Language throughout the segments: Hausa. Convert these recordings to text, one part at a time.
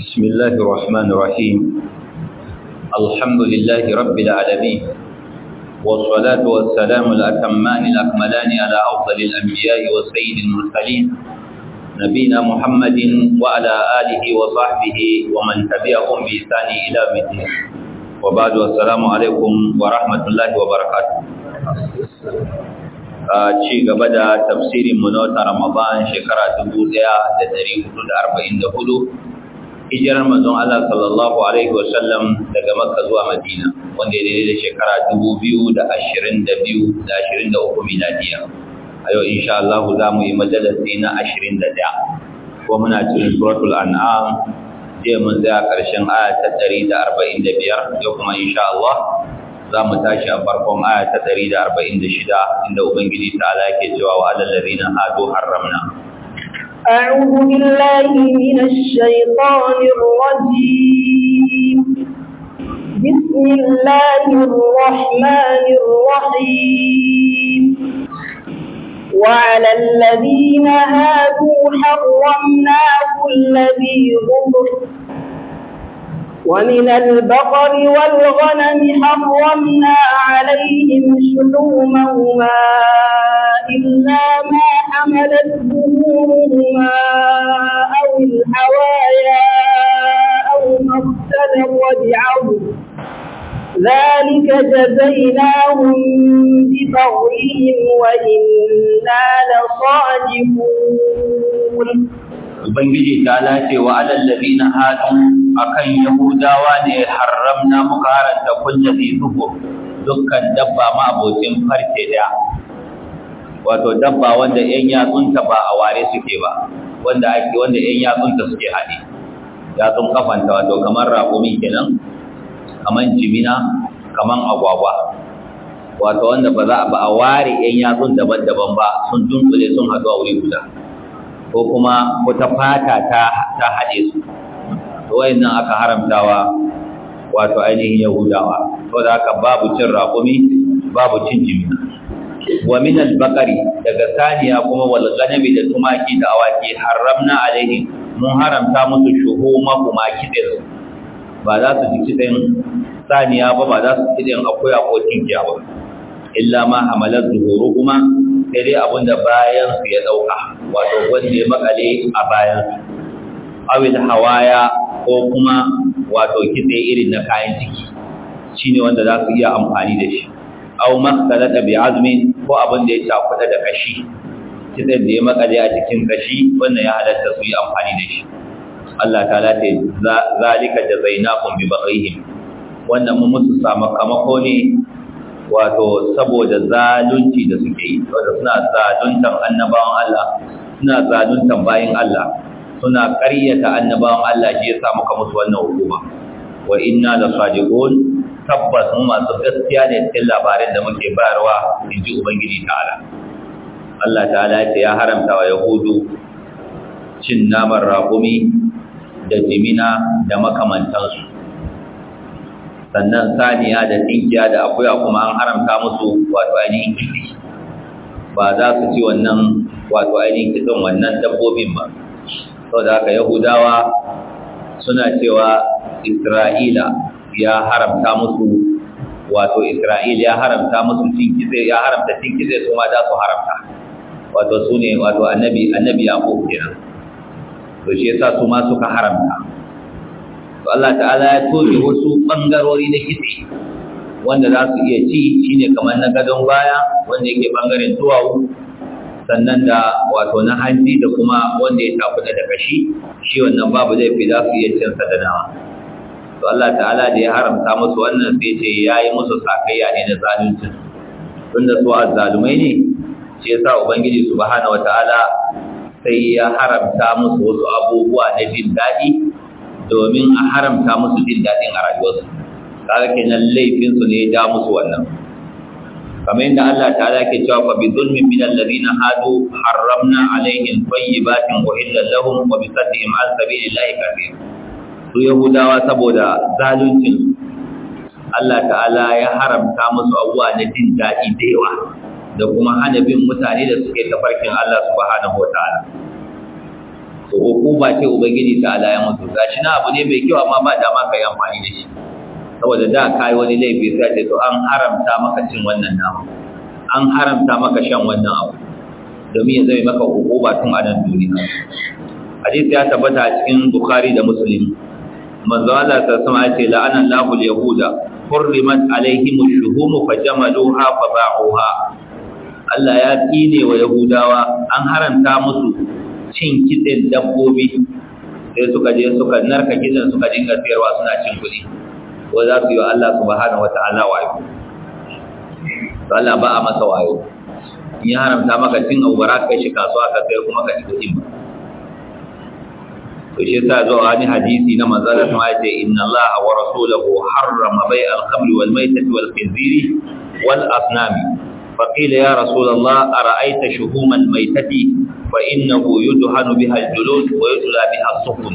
بسم الله الرحمن الرحيم الحمد لله رب العالمين والصلاة والسلام الأتمان الأكملان على أفضل الأنبياء والسيد المرسلين نبينا محمد وعلى آله وصحبه ومن تبعهم بإحسان إلى يوم الدين وبعد والسلام عليكم ورحمة الله وبركاته ci gaba da tafsirin mu na watan Ramadan shekara 1444 hijirar manzon Allah sallallahu alaihi wasallam daga Makka zuwa Madina wanda ya daidai da shekara 2023 miladiya a yau insha Allah za mu yi majalisi na 21 ko muna cikin suratul an'am je mun tsaya karshen aya ta 145 yau kuma insha Allah za mu tashi a farkon aya ta 146 inda ubangiji ta'ala yake cewa wa alal ladina hadu harramna أعوذ بالله من الشيطان الرجيم بسم الله الرحمن الرحيم وعلى الذين هادوا حرمنا كل ذي ظفر ومن البقر والغنم حرمنا عليهم شحومهما إلا ما حملت ظهورهما أو الحوايا أو ما اختلط بعظم ذلك جزيناهم ببغيهم وإنا لصادقون. Ubangiji ta lace wa alal ladina hadu akan yahudawa ne haramna muka haranta kullu zai zuhur dukkan dabba ma abokin farce da wato dabba wanda yan yatsunta ba a ware suke ba wanda yan yatsunta suke haɗe yatsun kafanta wato kamar raƙumi kenan kamar jimina kamar agwagwa wato wanda ba a ware yan yatsun daban-daban ba sun dunkule sun haɗu a wuri guda ko kuma wata fata ta haɗe su to wayannan aka haramtawa wato ainihin yahudawa saboda haka babu cin raƙumi babu cin jimina wa min al-baqari daga saniya kuma wal ghanami da tumaki da awaki haramna alaihi mun haramta musu shuhuma kuma kidin ba za su ci kidin saniya ba za su kidin akuya ko tinkiya ba illa ma hamalat zuhuruhuma sai dai abinda bayan su ya dauka wato wanda ya makale a bayan su awil hawaya ko kuma wato kitse irin na kayan ciki shine wanda za su iya amfani da shi aw maktalata bi azmin ko abinda ya takuda da kashi kitse da ya makale a cikin kashi wannan ya halatta su yi amfani da shi Allah ta'ala ta zalika jazainakum bi baghihim wannan mun musu sakamako ne wato saboda zalunci da suke yi wanda suna zaluntan annabawan Allah suna zaluntan bayin Allah suna ƙaryata annabawan Allah shi yasa muka musu wannan hukuma wa inna la sadiqun tabbas mu masu gaskiya ne cikin labarin da muke bayarwa inji ubangiji ta'ala Allah ta'ala ya haramta wa yahudu cin naman raƙumi da jimina da makamantansu sannan saniya da tinkiya da akuya kuma an haramta musu wato ainihin kifi ba za su ci wannan wato ainihin kitson wannan dabbobin ba saboda haka yahudawa suna cewa isra'ila ya haramta musu wato isra'ila ya haramta musu cin kitse ya haramta cin kitse su ma za su haramta wato su ne wato annabi yaqub kenan to shi yasa su ma suka haramta to Allah ta'ala ya tobe wasu bangarori na kitse wanda za su iya ci shine kamar na gadon baya wanda yake bangaren duwawu sannan da wato na hanji da kuma wanda ya tafi da kashi shi wannan babu laifi za su iya cin sa da nawa to Allah ta'ala da ya haramta musu wannan sai ce yayi musu sakayya ne da zalunci tunda su azzalumai ne shi yasa ubangiji subhanahu wataala sai ya haramta musu wasu abubuwa na jin daɗi domin a haramta musu jin daɗin a rayuwarsu kaga kenan laifin su ne ya ja musu wannan kamar yadda Allah ta'ala ke cewa fa bi zulmin min alladhina hadu harramna alaihim tayyibatin uhillat lahum wa bi saddihim an sabilillahi kathir su yahudawa saboda zaluncin Allah ta'ala ya haramta musu abuwa na jin daɗi da yawa da kuma hana bin mutane da suke tafarkin Allah subhanahu wataala to hukuma ce ubangiji ta ala ya mutu gashi na abu ne mai kyau amma ba dama ka yi amfani da shi saboda da kai wani laifi sai ce to an haramta maka cin wannan nama, an haramta maka shan wannan abu domin ya zama maka hukuma tun a nan duniya. Hadisi ya tabbata a cikin Bukhari da Muslim, manzo Allah ta sama ya ce la'ana Allahu al-yahuda hurrimat alaihim ash-shuhum fajamaluha faba'uha. Allah ya tsine wa Yahudawa an haranta musu cin kitsen dabbobi sai suka je suka narka kitsen suka dinga sayarwa suna cin kuɗi ko za su yi wa Allah subhanahu wata'ala wayo. To Allah ba a masa wayo, in ya haramta maka cin abu bara kai shi kasuwa ka sayar kuma ka ci kuɗin ba. To shi yasa zuwa wani hadisi na manzo Allah ya ce inna Allah wa rasuluhu harrama bai'al khamri wal maitati wal khinziri wal asnami. فقيل يا رسول الله أرأيت شهوم الميتة فإنه يدهن بها الجلود ويجلى بها الصفن.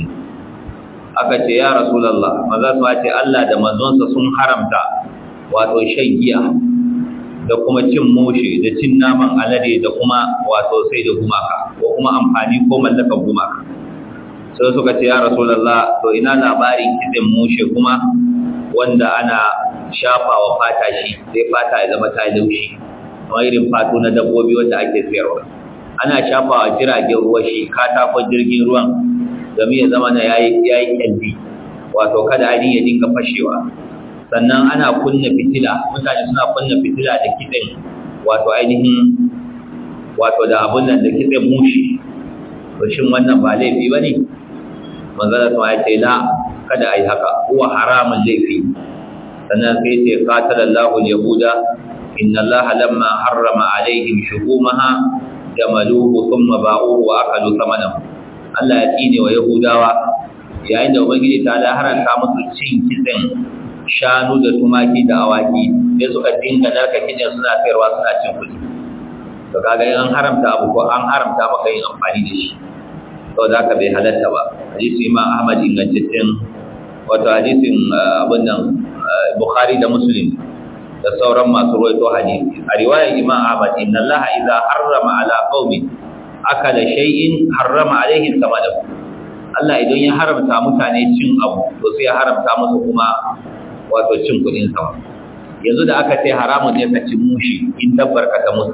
أكت يا رسول الله ماذا سواتي الله دا منزونس سن حرمتا واتو شيئا da kuma cin moshi da cin naman alade da kuma wato sai da gumaka ko kuma amfani ko mallakar gumaka. Sai suka ce ya Rasulullah to ina labarin kitsen moshe kuma wanda ana shafawa fata shi sai fata ya zama ta laushi kamar irin fatu na dabbobi wanda ake sayarwa, ana shafawa jiragen ruwa shi katakon jirgin ruwan domin ya zama na yayi kyalli wato kada ainihin ya dinga fashewa. Sannan ana kunna fitila, mutane suna kunna fitila da kitsen wato ainihin wato da abun nan da kitsen mushi. To shin wannan ba laifi bane? Manzala ta ya ce la, kada ai haka, huwa haramun laifi. Sannan sai ce qatalallahu al-yahuda inna allaha lamma harrama alaihim shuhumaha jamaluhu thumma ba'uhu wa akalu thamanahu. Allah ya tsine wa yahudawa yayin da ubangiji ta haranta musu cin kitsen shanu da tumaki da awaki sai suka dinga narka kitsen suna sayarwa suna cin kuɗi. To kaga an haramta abu ko an haramta maka yin amfani da shi, saboda haka bai halatta ba. Hadisi Imam Ahmad ingantaccen wato hadisin abin nan Bukhari da Muslim da sauran masu rawaito hadisi. A riwayar Imam Ahmad, inna Allah idza harrama ala qaumin akala shay'in harrama alaihim thamanahu. Allah idan ya haramta mutane cin abu to sai ya haramta musu kuma wato cin kudin sa. Yanzu da aka ce haramun ne ka ci mushi in dabbar ka ta musu,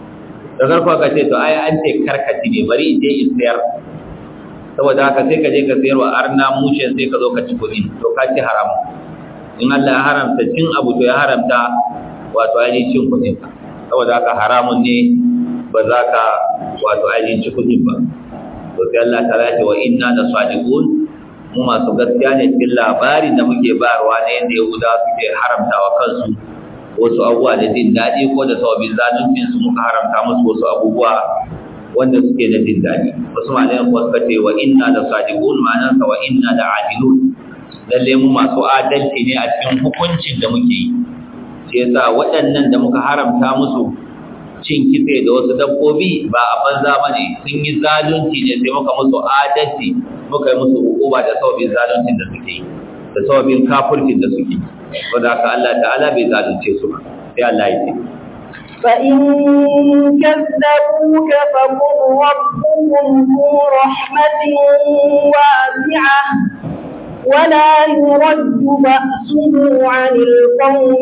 da farko ka ce to ai an ce karkaci ne bari in je in sayar, saboda haka sai ka je ka sayarwa arna mushin sai ka zo ka ci kudi, to ka ci haramun. In Allah ya haramta cin abu to ya haramta wato ainihin cin kudin ka, saboda haka haramun ne ba za ka wato ainihin ci kudin ba. To sai Allah ta ce wa inna la sadiqun, mu masu gaskiya ne cikin labarin da muke bayarwa na yadda Yahudawa suke haramtawa kansu wasu abubuwa da jin daɗi ko da sababin zaluncin su muka haramta musu wasu abubuwa wanda suke da jin daɗi. Wasu malayan kuwa suka ce wa inna la sadiqun, ma'anarsa wa inna la adilun, lalle mu masu adalci ne a cikin hukuncin da muke yi. Shi yasa waɗannan da muka haramta musu cin kitse da wasu dabbobi ba a banza bane, sun yi zalunci ne sai muka musu adalci, muka yi musu hukuma da sababin zaluncin da suke yi da sababin kafircin da suke yi. Wanda haka Allah ta'ala bai zalunce su ba. Sai Allah ya ce فإن كذبوك فقل ربكم ذو رحمة واسعة ولا يرد بأسه عن القوم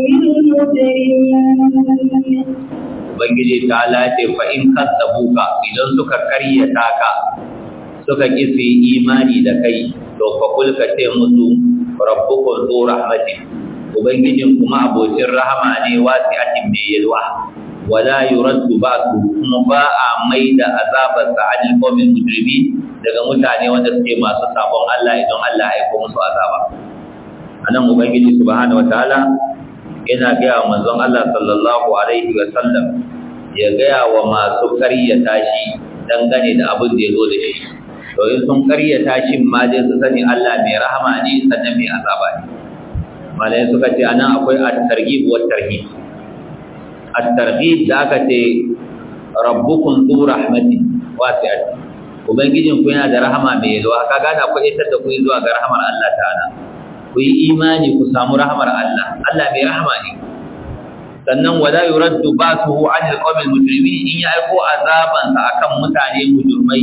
المجرمين. Ubangiji ta lace fa in kadzabuka, idan suka karyata ka suka kisi imani da kai to fa kul ka ce musu rabbukum zu rahmatin, ubangijin kuma abocin rahama ne wasi'atin mai yalwa, wala yuraddu ba'su, kuma ba a maida azabar sa anil qawmil mujrimin daga mutane wanda suke masu sabon Allah idan Allah ya aika musu azaba. Anan ubangiji subhanahu wataala yana gaya wa manzon Allah sallallahu alaihi wa sallam ya gaya wa masu karyata shi dangane da abin da ya zo da shi. To in sun karyata shi ma dai su sani Allah mai rahama ne sannan mai azaba ne. Malai suka ce anan akwai at-targhib wa at-tarhib. At-targhib da aka ce rabbukum zu rahmatin wasi'at, ubangijin ku yana da rahama mai yalwa, ka gane akwai ita da ku zuwa ga rahamar Allah ta'ala. Ku yi imani ku samu rahamar Allah, Allah mai rahama ne. Sannan wala yuraddu ba'suhu 'anil qawmil mujrimin, in ya aiko azaban sa akan mutane mujrimai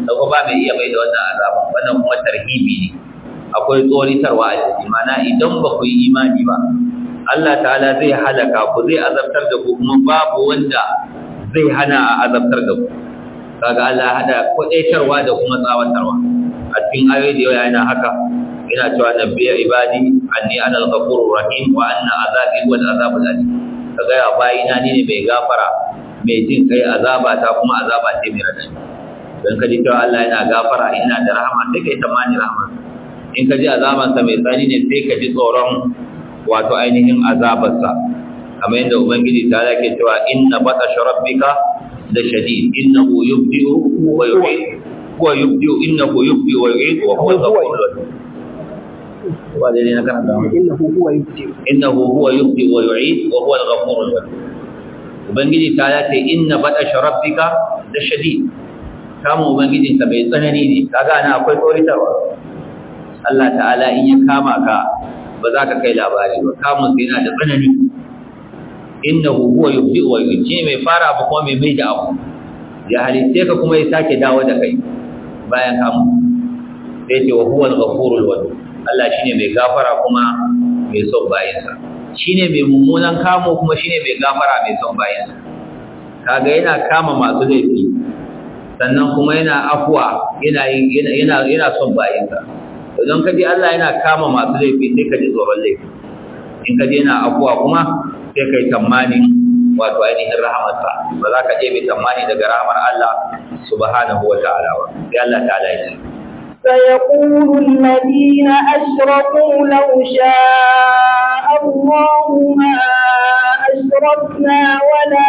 da ba mai iya mai da wannan azaba. Wannan kuma tarhibi ne, akwai tsoritarwa a ciki. Mana idan ba ku yi imani ba, Allah ta'ala zai halaka ku, zai azabtar da ku, kuma babu wanda zai hana a azabtar da ku. Kaga Allah hada kwadaitarwa da kuma tsawatarwa a cikin ayoyi da yawa yana haka. Ina cewa nabbiya ibadi anni ana al-ghafurur rahim wa anna azabi huwa al-azabul alim. Kaga ya bayina ni ne mai gafara, mai jin kai, azaba ta kuma azaba ce mai radadi. Dan kaji cewa Allah yana gafara, ina da rahama, sai kai tamani rahama. In kaji azaban sa mai tsani ne, sai kaji tsoron wato ainihin azabarsa. Kamar yadda ubangiji ta yake cewa inna batasha rabbika la shadid innahu yubdi'u wa yu'id wa yubdi'u innahu yubdi'u wa yu'id wa huwa al-ghafurur rahim. وَالَّذِينَ كَفَرُوا إِنَّهُ هُوَ يُبْدِئُ وَيُعِيدُ وَهُوَ الْغَفُورُ الْوَدُودُ. Ubangiji ta yace inna batasha rabbika da shadid, kama ubangijin ka bai tsanani ne. Kaga ana akwai tsoritarwa. Allah ta'ala in ya kama ka ba za ka kai labari ba, kamun sai yana da tsanani. Innahu huwa yubdi'u wa yu'id, shi mai fara abu kuma mai mai da abu, ya halitte ka kuma ya sake dawo da kai bayan kamun. Sai ce wa huwa al-ghafurul wadud, Allah shine mai gafara kuma mai son bayinsa, shine mai mummunan kamo kuma shine mai gafara mai son bayinsa. Kaga yana kama masu laifi, sannan kuma yana afwa, yana son bayinsa. Idan ka ji Allah yana kama masu laifi, sai ka ji tsoron laifi. In ka ji yana afwa kuma sai kai tammani wato ainihin rahamarsa, ba za ka ɗebe tammani daga rahamar Allah subhanahu wa ta'ala ba. Sai Allah ta'ala ya ce سيقول الذين أشركوا لو شاء الله ما أشركنا ولا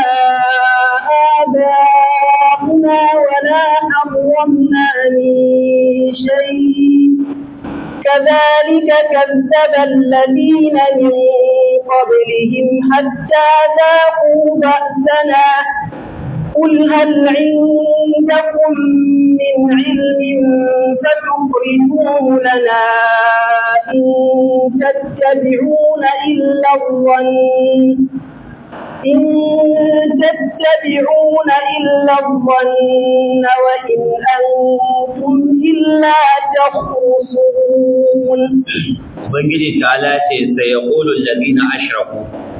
آباؤنا ولا حرمنا من شيء كذلك كذب الذين من قبلهم حتى ذاقوا بأسنا قل هل عندكم من علم فتخرجوه لنا إن تتبعون إلا الظن وإن أنتم إلا تخرصون. Ubangiji ta'ala ce sai ya ƙulun ladina ashraku,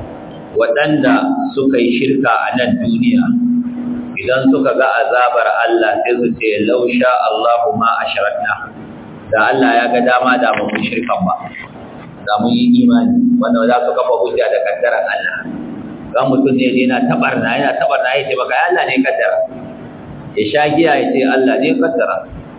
waɗanda suka yi shirka a nan duniya, idan suka ga azabar Allah sai su ce lausha Allahu ma ashrakna, da Allah ya ga dama da mu shirkan ba, da mun yi imani. Wanda za su kafa hujja da kaddaran Allah. Ga mutum ne yana tabarna ya ce baka ya Allah ne kaddara, ya sha giya ya ce Allah ne kaddara,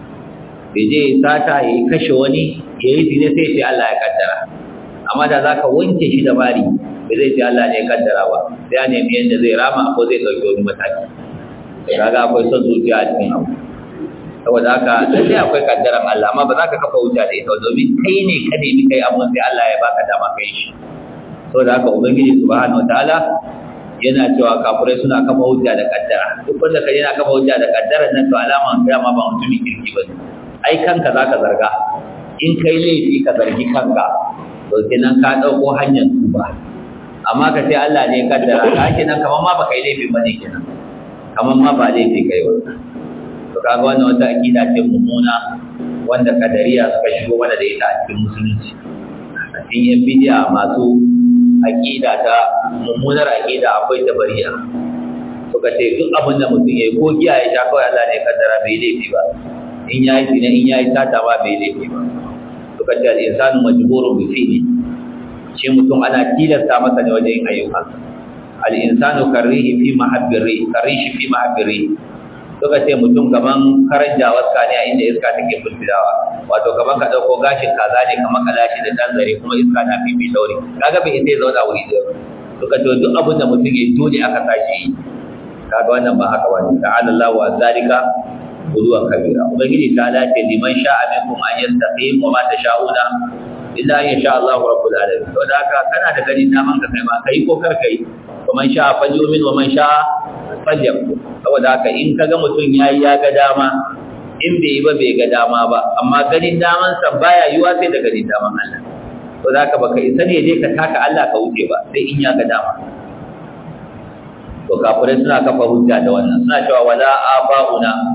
bai je sata ya yi kashe wani ya yi zine sai ce Allah ya kaddara. Amma da za ka wanke shi da bari bai zai ce Allah ne kaddara ba, sai ya nemi yadda zai rama ko zai ɗauki wani mataki. Kaga akwai son zuciya a cikin abu. Saboda haka lalle akwai kaddaran Allah, amma ba za ka kafa hujja da ita domin kai ne ka nemi kai abun sai Allah ya baka dama kai shi. Saboda haka ubangiji subhanahu wataala yana cewa kafirai suna kafa hujja da kaddara. Duk wanda kai yana kafa hujja da kaddara nan to alama kiyama ba mutumin kirki ba ne. Ai kanka zaka zarga. In kai laifi ka zargi kanka, to kenan ka dauko hanyar tuba. Amma ka ce Allah ne kaddara, ka kenan kaman ma baka yi laifi bane kenan. Kaman ma ba laifi kai ba. To kaga wannan wata akida ce mummuna wanda kadariya suka shigo mana da ita a cikin musulunci. A cikin yan bidiya masu akida ta mummunar akida akwai tabariya. Suka ce duk abin da mutum yayi ko giya ya sha kawai Allah ne kaddara bai laifi ba. In yayi zina in yayi sata ba bai laifi ba. Suka ce al-insanu majburun bi fi'li. Shi mutum ana tilasta masa ne wajen yin ayyukansa. Al-insanu karihi fi mahabbiri, karishi fi mahabbiri. Suka ce mutum kaman karan jawaska ne a inda iska take fulfidawa. Wato kaman ka dauko gashin kaza ne kaman kalashi da dan zare kuma iska na fifi daure. Kaga bai sai zauna wuri da. Suka ce duk abin da mutum yayi dole aka sashi. Kaga wannan ba haka bane. Ta'ala Allahu azalika buduwan kabira. Ubangiji ta dace liman sha'a minkum an yastaqim wa ma tasha'una illa in sha Allah rabbul alamin. To da haka kana da gani daman ka kai ma kai ko kar kai. Kuma sha'a falyumin wa man sha'a falyakfur. Saboda haka in kaga mutum yayi ya ga dama, in bai yi ba bai ga dama ba, amma ganin daman sa baya yiwa sai da ganin daman Allah. To da haka baka isa ne je ka taka Allah ka wuce ba, sai in ya ga dama. To kafirai suna kafa hujja da wannan, suna cewa wala aba'una,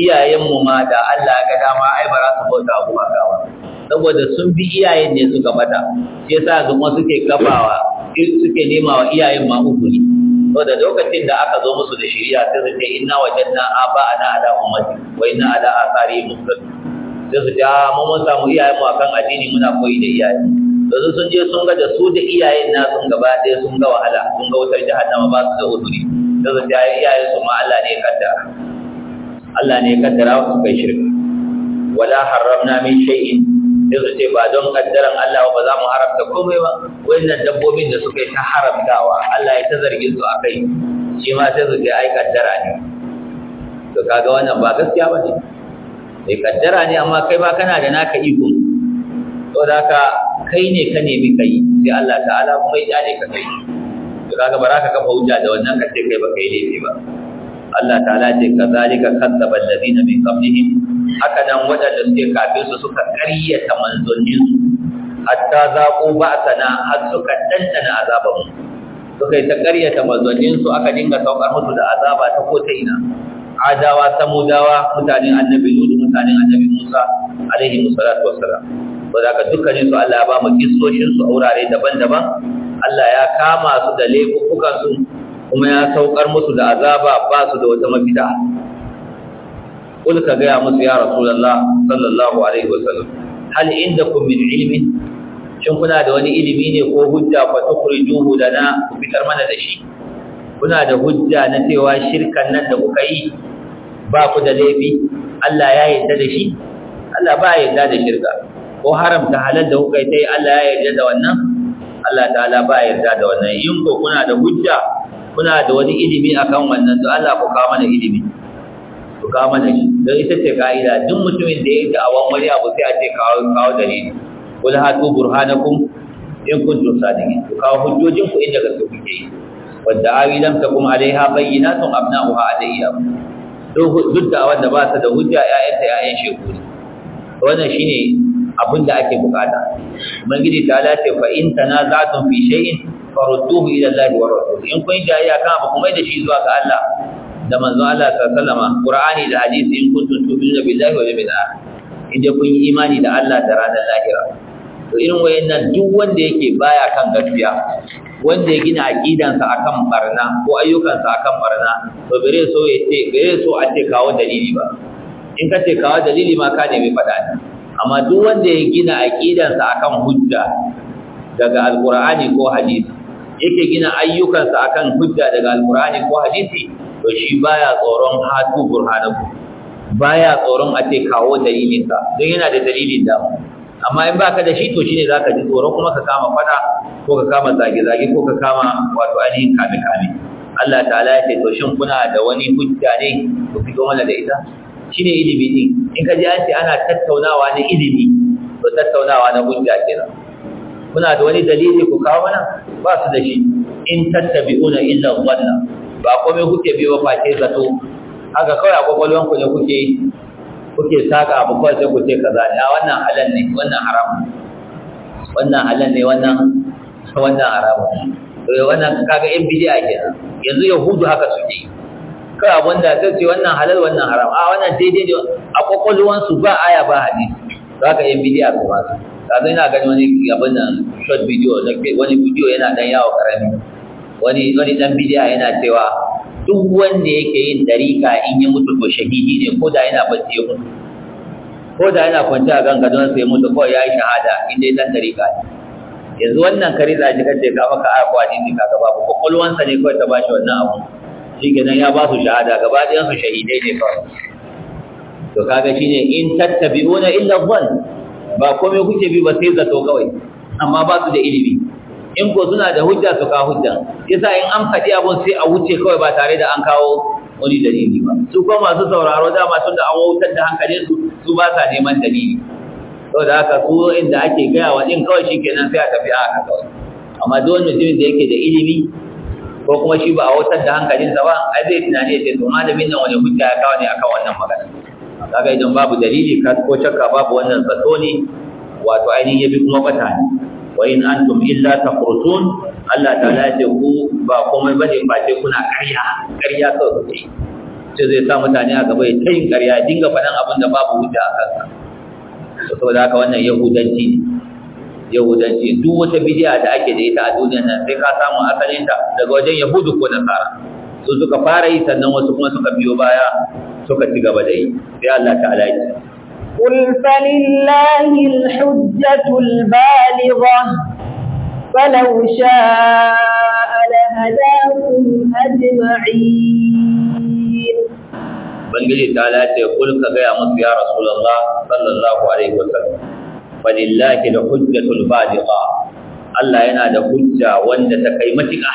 iyayenmu ma da Allah ya ga dama ai ba za su bauta abu ba gawa saboda sun bi iyayen ne suka bata shi yasa zuma suke kafawa suke nema wa iyayen ma uzuri saboda lokacin da aka zo musu da shari'a sai su ce inna wajadna aba'ana ala ummati wa inna ala asari muqtadun sai su ce mun samu iyayen mu akan addini muna koyi da iyayen yanzu sun je sun ga da su da iyayen na sun gaba ɗaya sun ga wahala sun ga wutar jahannama ba su da uzuri sai su ce iyayen su ma Allah ne ya kaddara Allah ne ya kaddara su kai shirka wala harramna min shay'in sai su ce ba don kaddaran Allah ba za mu haramta komai ba wannan dabbobin da suka yi ta haramtawa Allah ya ta zargin su akai shi ma sai su ce ai kaddara ne to kaga wannan ba gaskiya ba ne sai kaddara ne amma kai ma kana da naka iko to da ka kai ne ka nemi kai sai Allah ta'ala kuma ya jale ka kai to kaga baraka kafa hujja da wannan kace kai ba kai laifi ba Allah ta'ala ce kazalika kadzaba alladhina min qablihim haka nan wadanda suke kafin su suka ƙaryata manzonin su hatta zaqu ba'sana har suka dandana azaban mu suka yi ta ƙaryata manzonin su aka dinga saukar musu da azaba ta ko ta ina adawa samudawa mutanen annabi Nuhu mutanen annabi Musa alaihi wassalatu wassalam saboda dukkanin su Allah ya ba mu kissoshin su a wurare daban-daban Allah ya kama su da laifukan su kuma ya saukar musu da azaba ba su da wata mafita kul ka ga musu ya rasulullah sallallahu alaihi wasallam hal indakum min ilmin shin kuna da wani ilimi ne ko hujja fa tukhrijuhu lana ku fitar mana da shi kuna da hujja na cewa shirkan nan da kuka yi ba ku da laifi Allah ya yarda da shi Allah ba ya yarda da shirka ko haramta halal da kuka yi sai Allah ya yarda da wannan Allah ta'ala ba ya yarda da wannan in ko kuna da hujja kuna da wani ilimi akan wannan to Allah ku kawo mana ilimi ku kawo mana shi don ita ce ka'ida duk mutumin da ya yi da'awan wani abu sai a ce kawo dalili kul hatu burhanakum in kuntum sadiqin ku kawo hujjojin ku inda gaske kuke yi wadda awi lam takum alaiha bayyinatun abna'uha alayya duk da wanda ba ta da hujja ƴaƴanta ƴaƴan shegu ne wannan shine abin da ake bukata ubangiji ta ala ce fa in tanaza'tum fi shay'in farudduhu ila Allah wa rasul in kun jayya kan abu kuma da shi zuwa ga Allah da manzon Allah sallallahu alaihi wasallam Qur'ani da hadisi in kuntum tu'minuna billahi wal yawmil akhir idan kun yi imani da Allah da ranar lahira to irin wayannan duk wanda yake baya kan gaskiya wanda ya gina aqidansa akan barna ko ayyukansa akan barna to bare so a ce kawo dalili ba in ka ce kawo dalili ma ka nemi fada ne amma duk wanda ya gina aqidansa akan hujja daga alqur'ani ko hadisi yake gina ayyukansa akan hujja daga alqur'ani ko hadisi to shi baya tsoron hatu burhanaku baya tsoron a ce kawo dalilinka don yana da dalilin da amma in baka da shi to shine zaka ji tsoro kuma ka kama fada ko ka kama zage-zage ko ka kama wato ainihin kame-kame Allah ta'ala ya ce to shin kuna da wani hujja ne ku fito mana da ita shine ilimi din in ka ji an ce ana tattaunawa na ilimi to tattaunawa na hujja kenan kuna da wani dalili ku kawo mana ba su da shi in tattabi'una illa dhanna ba komai kuke biyo face zato haka kawai a kwakwalwanku ne kuke saka abu kawai sai ku ce kaza ne wannan halal ne wannan haram wannan halal ne wannan haram to wannan kaga yan bid'a kenan yanzu yahudu haka suke kai abunda sai ce wannan halal wannan haram wannan daidai ne a kwakwalwansu ba aya ba hadisi haka yan bid'a su ba su kaga ina gani wani abin nan short video wani video yana dan yawo karami wani dan bid'a yana cewa duk wanda yake yin dariƙa in ya mutu to shahidi ne ko da yana bacci ya mutu ko da yana kwance a gangadon sai mutu ko ya yi shahada in dai dan dariƙa ne yanzu wannan kare da ji kace ka maka aya ko hadisi kaga babu kokolwansa ne kawai ta bashi wannan abu shikenan ya ba su shahada gaba ɗayan su shahidai ne kawai to kaga shine in tattabi'una illa dhann ba komai kuke bi ba sai zato kawai amma ba su da ilimi in ko suna da hujja su kawo hujja yasa in an faɗi abun sai a wuce kawai ba tare da an kawo wani dalili ba su kuma masu sauraro dama tun da an wautar da hankalin su ba sa neman dalili saboda haka su inda ake gaya wa din kawai shikenan sai a tafi haka kawai amma duk wani mutumin da yake da ilimi ko kuma shi ba a wautar da hankalinsa ba ai zai tunani ya ce to malamin nan wani hujja ya kawo ne akan wannan magana kaga idan babu dalili ko shakka babu wannan zato ne wato ainihin yabi kuma bata ne wa in antum illa tafrutun Allah ta'ala ya ce ku ba komai bane ba ce kuna ƙarya kawai kuke sai zai sa mutane a gaba ya tayin ƙarya ya dinga faɗan abin da babu hujja a kansa saboda haka wannan yahudanci duk wata bid'a da ake da ita a duniyar nan sai ka samu asalin ta daga wajen yahudu ko nasara su suka fara yi sannan wasu kuma suka biyo baya suka ci gaba da yi sai Allah ta'ala ya ce قل فلله الحجة البالغة فلو شاء لهداكم أجمعين بنجي تعالى قل كغيا مس يا رسول الله صلى الله عليه وسلم فلله الحجة البالغة Allah yana da hujja wanda ta kai matuƙa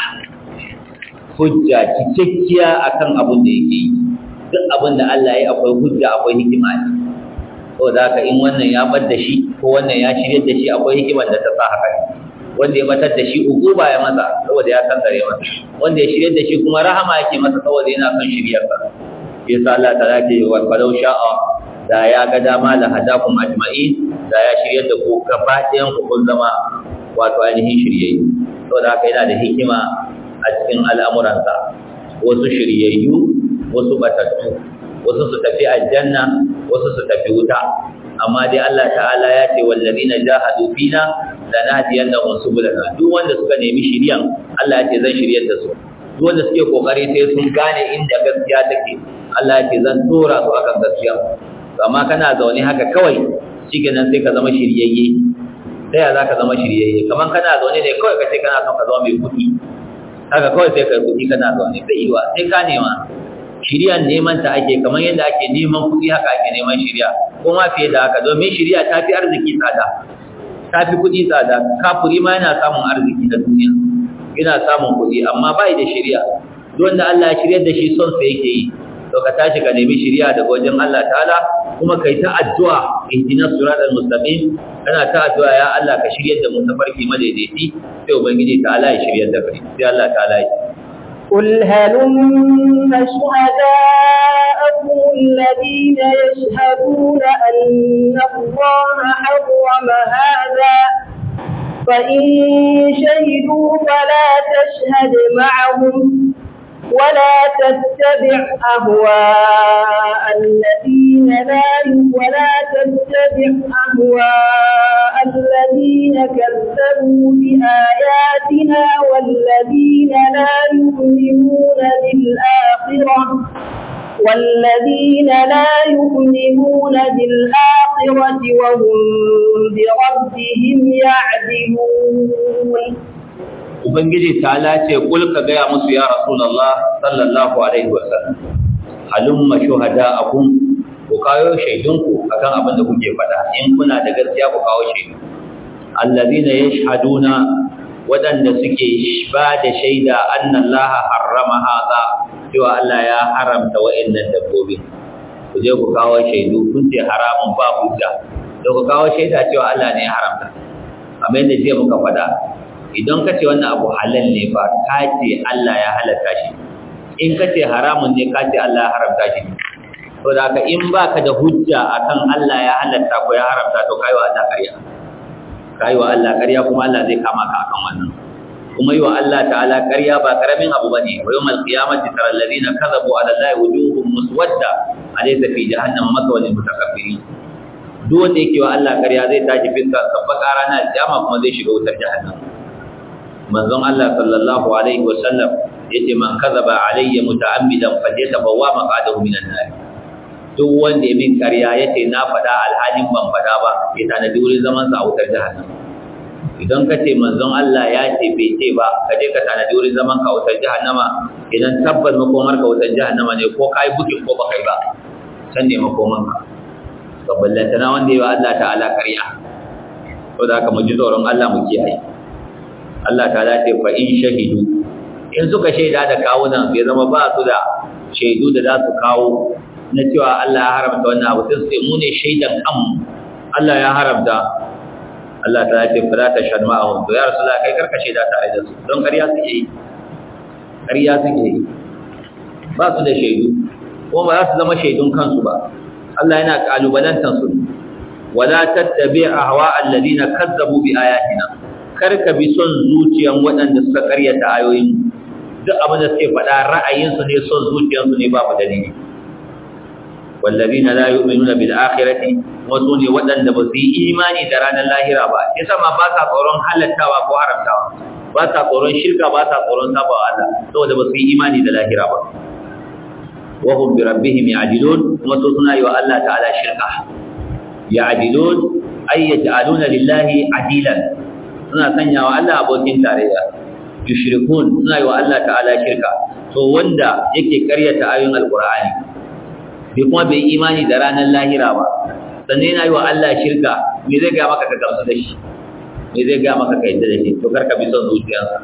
hujja cikakkiya akan abin da yake yi duk abin da Allah ya akwai hujja akwai hikima ne saboda haka in wannan ya bar da shi ko wannan ya shirye da shi akwai hikimar da ta sa haka wanda ya batar da shi uquba ya masa saboda ya san dare masa wanda ya shirye da shi kuma rahama yake masa saboda yana son shiryar sa yasa Allah ta'ala ce wa falau sha'a da ya ga dama la hadakum ajma'in da ya shirye da ku gaba ɗayan ku kun zama wato ainihin shiryayyu saboda haka yana da hikima a cikin al'amuransa wasu shiryayyu wasu batattu wasu su tafi aljanna wasu su tafi wuta amma dai Allah ta'ala ya ce wallazina jahadu fina lanahdiyannahum subulana duk wanda suka nemi shiriyan Allah ya ce zan shiryar da su duk wanda suke kokari sai sun gane inda gaskiya take Allah ya ce zan tura su akan gaskiya amma kana zaune haka kawai shikenan sai ka zama shiryayye sai ya zaka zama shiryayye kaman kana zaune ne kawai kace kana son ka zama mai kuɗi haka kawai sai kai kuɗi kana zaune sai yiwa sai ka nema shiriyan neman ta ake kamar yadda ake neman kuɗi haka ake neman shiriya ko ma fiye da haka domin shiriya ta fi arziki tsada ta fi kuɗi tsada kafuri ma yana samun arziki na duniya yana samun kuɗi amma bai da shiriya duk wanda Allah ya shiryar da shi son sa yake yi to ka tashi ka nemi shiriya daga wajen Allah ta'ala kuma kai ta addu'a ihdinas siratal mustaqim kana ta addu'a ya Allah ka shiryar da mu tafarki madaidaici sai ubangiji ta'ala ya shiryar da kai sai Allah ta'ala ya قل هلم شهداءكم الذين يشهدون أن الله حرم هذا فإن شهدوا فلا تشهد معهم ولا تتبع أهواء الذين كذبوا بآياتنا والذين لا يؤمنون بالآخرة وهم بربهم يعدلون Ubangiji ta'ala ce kul ka gaya musu ya Rasulullah sallallahu alaihi wasallam halumma shuhada'akum ku kawo shaidunku akan abin da kuke faɗa in kuna da gaskiya ku kawo shaidu allazina yashhaduna wadanda suke ba da shaida anna Allah harrama hadha cewa Allah ya haramta wa'annan dabbobi ku je ku kawo shaidu kun ce haramun ba hujja to ku kawo shaida cewa Allah ne ya haramta amma yadda jiya muka faɗa idan ka ce wannan abu halal ne ba ka ce Allah ya halatta shi in ka ce haramun ne ka ce Allah ya haramta shi to da haka in baka da hujja akan Allah ya halatta ko ya haramta to kai wa Allah ƙarya kuma Allah zai kama ka akan wannan kuma yi wa Allah ta'ala ƙarya ba karamin abu bane wa yawmal qiyamati taral ladina kadhabu ala Allahi wujuhum muswadda alaysa fi jahannama mathwal lil mutakabbirin duk wanda yake wa Allah ƙarya zai tashi fiskar sabbaka ranar kiyama kuma zai shiga wutar jahannama manzon Allah sallallahu alaihi wasallam yace man kadhaba alayya muta'ammidan falyatabawwa maq'adahu minan nar duk wanda min ƙarya yace na faɗa alhalin ban faɗa ba ya tanadi wurin zaman sa a wutar jahannama idan ka ce manzon Allah ya ce bai ce ba ka je ka tanadi wurin zaman ka a wutar jahannama idan tabbas makomar ka wutar jahannama ne ko kai bukin ko ba kai ba can ne makoman ka ballantana wanda ya wa Allah ta'ala ƙarya to da haka mu ji tsoron Allah mu kiyaye Allah ta dace fa in shahidu in suka shaida da kawunan bai zama ba su da shaidu da za su kawo na cewa Allah ya haramta wannan abu sai su ce mu ne shaidan kanmu Allah ya haramta Allah ta dace fa za ta shadma a to ya rasulullah kai karka shaida tare da su don ƙarya suke yi ba su da shaidu ko ba za su zama shaidun kansu ba Allah yana kalubalantar su wala tattabi' ahwa alladhina kazzabu bi ayatina karka bi son zuciyan waɗanda suka karyata ayoyin duk abin da suke faɗa ra'ayinsu ne son zuciyansu ne babu dalili wallazina la yu'minuna bil akhirati wasu ne waɗanda ba su yi imani da ranar lahira ba sai sama ba sa tsoron halattawa ko haramtawa ba sa tsoron shirka ba sa tsoron sabawa Allah saboda ba su yi imani da lahira ba wa hum bi rabbihim ya'dilun wasu suna yi wa Allah ta'ala shirka ya'dilun ay yaj'aluna lillahi adilan suna sanya wa Allah abokin tarayya yushrikun suna yi wa Allah ta'ala shirka to wanda yake karyata ayoyin alqur'ani bai kuma bai imani da ranar lahira ba sannan yana yi wa Allah shirka me zai ga maka ka gamsu da shi me zai ga maka ka yadda da shi to karka bi son zuciyarsa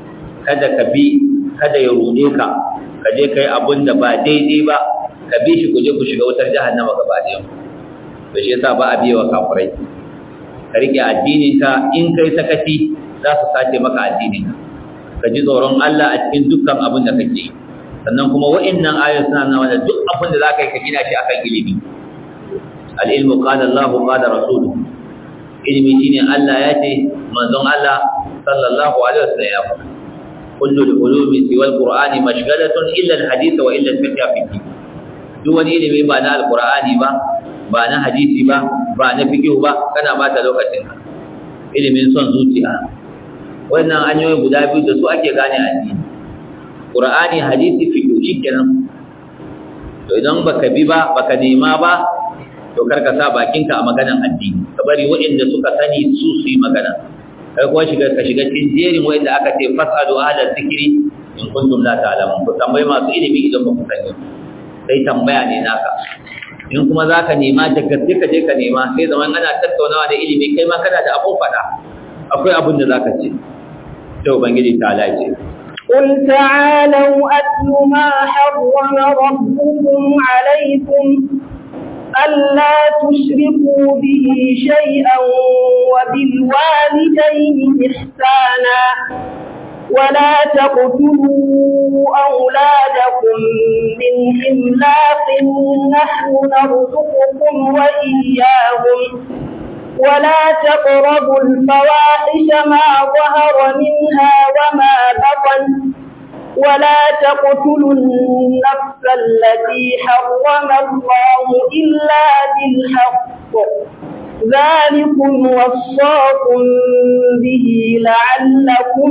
kada ya rude ka ka je kai abun da ba daidai ba ka bi shi ku je ku shiga wutar jahannama gaba ɗaya to shi yasa ba a biye wa kafirai ka rike addinin ka in kai sakaci za su sace maka addinin ka ji tsoron Allah a cikin dukkan abin da kake yi sannan kuma wa'annan ayoyi suna nuna da duk abin da zaka yi ka gina shi akan ilimi al-ilmu qala Allahu qala rasuluhu ilimi shine Allah ya ce manzon Allah sallallahu alaihi wasallam ya faɗa kullu al-ulumi siwa al-qur'ani mashghalatun illa al-hadith wa illa al-fiqh fi duk wani ilimi ba na al-qur'ani ba na hadisi ba na fiqh ba kana bata lokacin ka ilimin son zuciya wannan hanyoyi guda biyu da su ake gane addini Qur'ani hadisi fiqh shikenan to idan baka bi ba baka nema ba to karka sa bakinka a maganan addini ka bari waɗanda suka sani su yi magana kai kuma ka shiga cikin jerin waɗanda aka ce fasadu ahla zikri in kuntum la ta'lamun ku tambayi masu ilimi idan ba ku sani sai tambaya ne naka in kuma zaka nema da gaske ka je ka nema sai zaman ana tattaunawa da ilimi kai ma kana da abun fada akwai abun da zaka ce to ubangiji ta alaje قل تعالوا أتل ما حرم ربكم عليكم ألا تشركوا به شيئا وبالوالدين إحسانا ولا تقتلوا أولادكم من إملاق نحن نرزقكم وإياهم ولا تقربوا الفواحش ما ظهر منها وما بطن ولا تقتلوا النفس التي حرم الله إلا بالحق ذلكم وصاكم به لعلكم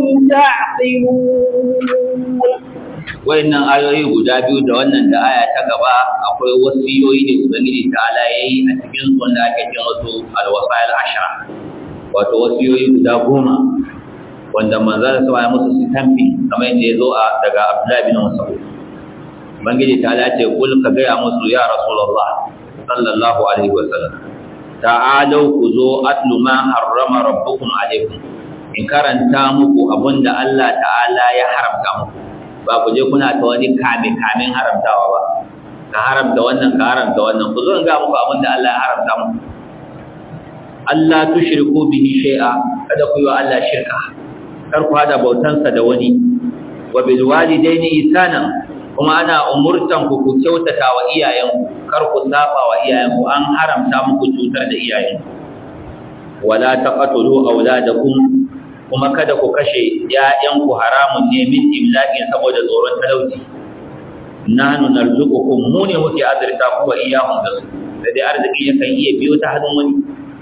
تعقلون. wayannan ayoyi guda biyu da wannan da aya ta gaba akwai wasiyoyi da ubangiji ta'ala yayi a cikin su wanda ake cewa su al-wasail ashra wato wasiyoyi guda 10 wanda manzon sa ya musu sitamfi kamar yadda yazo daga Abdullah bin Mas'ud ubangiji ta'ala ce kul ka ga musu ya rasulullah sallallahu alaihi wasallam ta'alu kuzo atlu ma harrama rabbukum alaikum in karanta muku abunda Allah ta'ala ya haramta muku ba ku je kuna ta wani kamin haramtawa ba ka haramta wannan ku zo in ga muku abinda Allah ya haramta muku Allah tushriku bihi shay'a kada ku yi wa Allah shirka kar ku hada bautansa da wani wa bil walidaini ihsana kuma ana umurtan ku kyautata wa iyayenku kar ku saba wa iyayenku an haramta muku cutar da iyayenku wala taqtulu auladakum kuma kada ku kashe ƴaƴanku haramun ne min imlaqin saboda tsoron talauci nahnu narzuqukum mu ne muke azurta ku wa iyahum da su da dai arziki yakan iya biyo ta hannun wani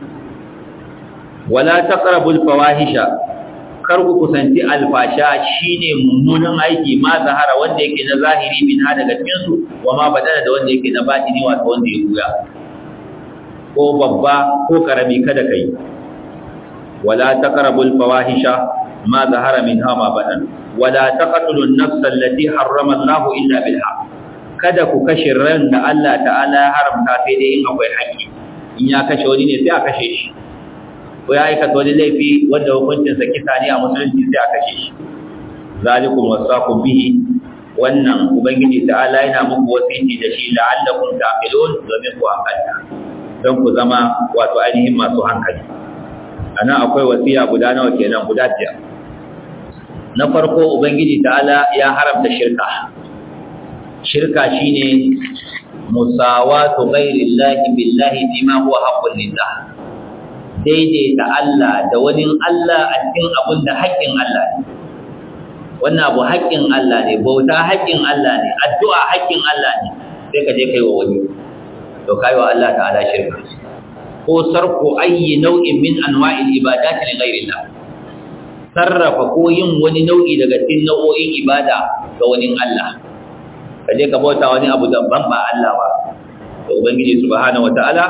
wala taqrabul fawahisha kar ku kusanci alfasha shine mummunan aiki ma zahara wanda yake na zahiri min ha daga cikin su wa ma badana da wanda yake na batini wato wanda ya buya ko babba ko karami kada kai ولا تقربوا الفواحش ما ظهر منها ما بطن ولا تقتلوا النفس التي حرم الله إلا بالحق kada ku kashe ran da Allah ta'ala ya haramta sai dai in akwai haƙƙi in ya kashe wani ne sai a kashe shi ko ya aikata wani laifi wanda hukuncin sa kisa ne a musulunci sai a kashe shi zalikum wasaqu bihi wannan ubangiji ta'ala yana muku wasiti da shi la'allakum taqilun domin ku hankalta don ku zama wato ainihin masu hankali ana akwai wasiya guda nawa kenan guda 5 na farko ubangiji ta'ala ya haramta shirka shine musawatu ghairillahi billahi bima huwa haqqul lillah daidaita Allah da wani Allah a cikin abin da haƙƙin Allah ne wannan abu haƙƙin Allah ne bauta haƙƙin Allah ne addu'a haƙƙin Allah ne sai ka je kai wa wani to kai wa Allah ta'ala shirka ko sarku ayyi nau'in min anwa'il ibadati li ghayrillah sarrafa ko yin wani nau'i daga cikin nau'o'in ibada ga wani Allah kaje ka bauta wani abu daban ba Allah ba to ubangiji subhanahu wataala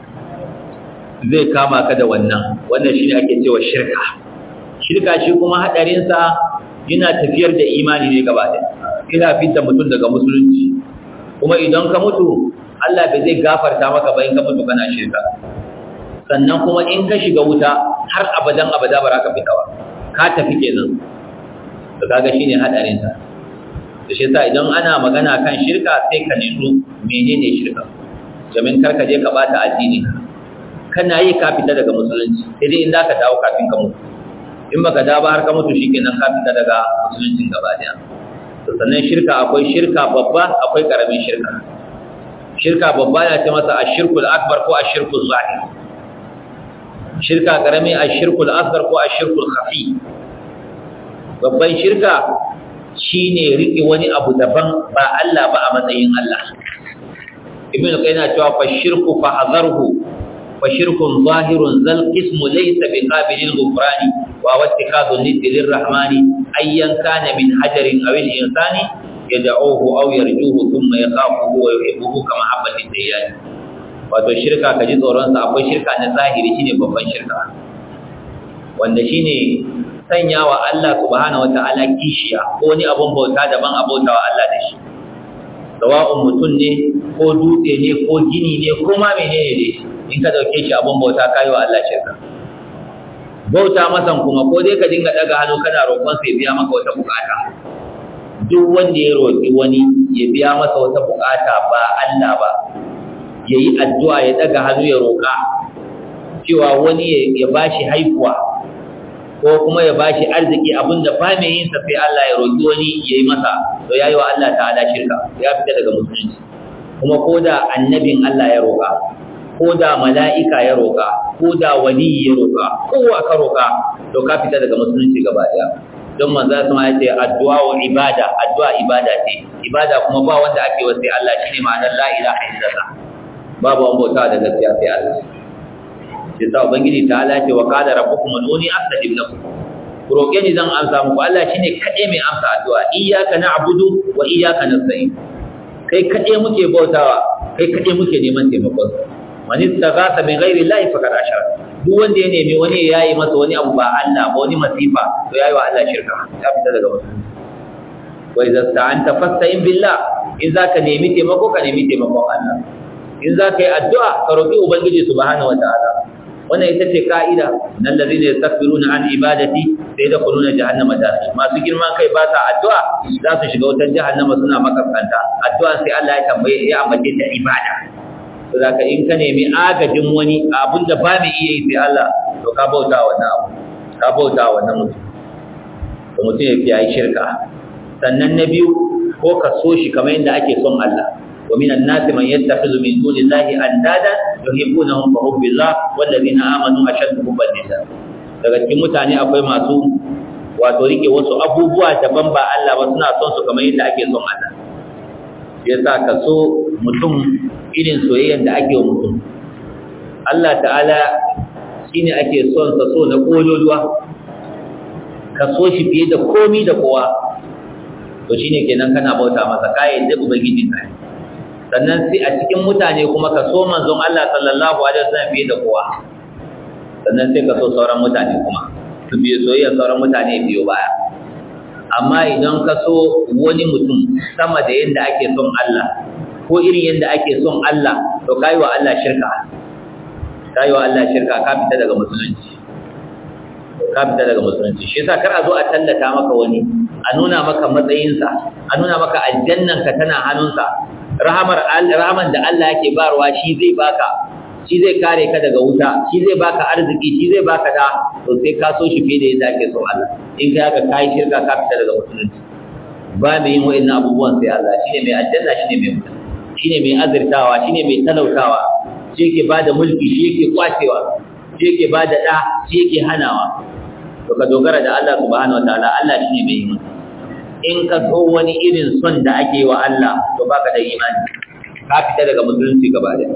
zai kama ka da wannan shine ake cewa shirka shi kuma hadarin sa yana tafiyar da imani ne gaba ɗaya ina fitta mutum daga musulunci kuma idan ka mutu Allah bai zai gafarta maka ba in ka mutu kana shirka sannan kuma in ka shiga wuta har abadan abada ba za ka fita ba ka tafi kenan to kaga shine hadarin sa to shi yasa idan ana magana kan shirka sai ka nitsu menene shirka domin kar ka je ka bata addini kana yi ka fita daga musulunci sai dai in za ka dawo kafin ka mutu in baka dawo har ka mutu shikenan ka fita daga musuluncin gaba daya to sannan shirka akwai shirka babba akwai karamin shirka babba ya ce masa ashirkul akbar ko ashirkul zahir shirka karami ashirkul asghar ko ashirkul khafi babban shirka shine rike wani abu daban ba Allah ba a matsayin Allah ibnu qayyim cewa fa shirku fa hazarhu fa shirkun zahirun zal qismu laysa biqabilil ghufrani wa wattikadu lidil rahmani ayyan kana min hajarin aw al insani yad'uhu aw yarjuhu thumma yakhafuhu wa yuhibbuhu kama habbati dayyan wato shirka kaji tsoron sa akwai shirka na zahiri shine babban shirka wanda shine sanyawa Allah subhanahu wataala kishiya ko wani abun bauta daban abautawa Allah da shi sawa'un mutun ne ko dutse ne ko gini ne ko ma menene ne in ka dauke shi abun bauta kai wa Allah shirka bauta masan kuma ko dai ka dinga daga hannu kana roƙon sa ya biya maka wata bukata duk wanda ya roƙi wani ya biya masa wata bukata ba Allah ba yayi addu'a ya daga hannu ya roƙa cewa wani ya bashi haihuwa ko kuma ya bashi arziki abinda ba mai yin sa sai Allah ya roƙi wani yayi masa to yayi wa Allah ta'ala shirka ya fita daga musulunci kuma koda annabin Allah ya roƙa koda mala'ika ya roƙa koda wali ya roƙa kowa ka roƙa to ka fita daga musulunci gaba daya don manzo sama ya ce addu'a ibada ce ibada kuma ba wanda ake wa sai Allah shine ma'anar la ilaha illallah babu wanda bauta da gaskiya sai Allah sai ta ubangiji ta Allah ce wa qala rabbukum ud'uni astajib lakum ku roke ni zan amsa muku Allah shine kade mai amsa addu'a iyyaka na'budu wa iyyaka nasta'in kai kade muke bautawa kai kade muke neman taimakon man istaghatha bi ghairi llahi faqad ashraka duk wanda ya nemi wani yayi masa wani abu ba Allah ba wani masifa to yayi wa Allah shirka ya fita daga musulunci wa idza sta'anta fasta'in billah in zaka nemi taimako ka nemi taimakon Allah in zaka yi addu'a ka roki ubangiji subhanahu wataala wannan ita ce ka'ida nan ladina yastakbiruna an ibadati sai da kuluna jahannama dakhil masu girman kai ba sa addu'a za su shiga wutar jahannama suna makafanta addu'a sai Allah ya tambaye ya ambace ta ibada to zaka in ka nemi agajin wani abinda ba mai iya yi sai Allah to ka bauta wannan abu ka bauta wannan mutum to mutum ya kiyaye shirka sannan na biyu ko ka so shi kamar yadda ake son Allah ومن الناس من يتخذ من دون الله اندادا يحبونهم كحب الله والذين امنوا اشد حبا لله daga cikin mutane akwai masu wato rike wasu abubuwa daban ba Allah ba suna son su kamar yadda ake son Allah yasa ka so mutum irin soyayyar da ake wa mutum Allah ta'ala shine ake son sa so na kololuwa ka so shi fiye da komai da kowa to shine kenan kana bauta masa kai da ubangiji kai sannan sai a cikin mutane kuma ka so manzon Allah sallallahu alaihi wasallam fiye da kowa sannan sai ka so sauran mutane kuma su biye soyayya sauran mutane biyo baya amma idan ka so wani mutum sama da yanda ake son Allah ko irin yanda ake son Allah to kai wa Allah shirka ka fita daga musulunci shi yasa kar a zo a tallata maka wani a nuna maka matsayinsa a nuna maka aljannanka tana hannunsa rahaman da Allah yake barwa shi zai baka shi zai kare ka daga wuta shi zai baka arziki shi zai baka da to sai ka so shi fiye da yadda ake so Allah in ka ga kai shirka ka fita daga musulunci ba mai yin wa'annan abubuwan sai Allah shine mai aljanna shine mai mutum shine mai azirtawa shine mai talautawa shi yake bada mulki shi yake kwacewa shi yake bada da shi yake hanawa to ka dogara da Allah subhanahu wataala Allah shine mai yin in ka so wani irin son da ake wa Allah to baka da imani ka fita daga musulunci gaba ɗaya.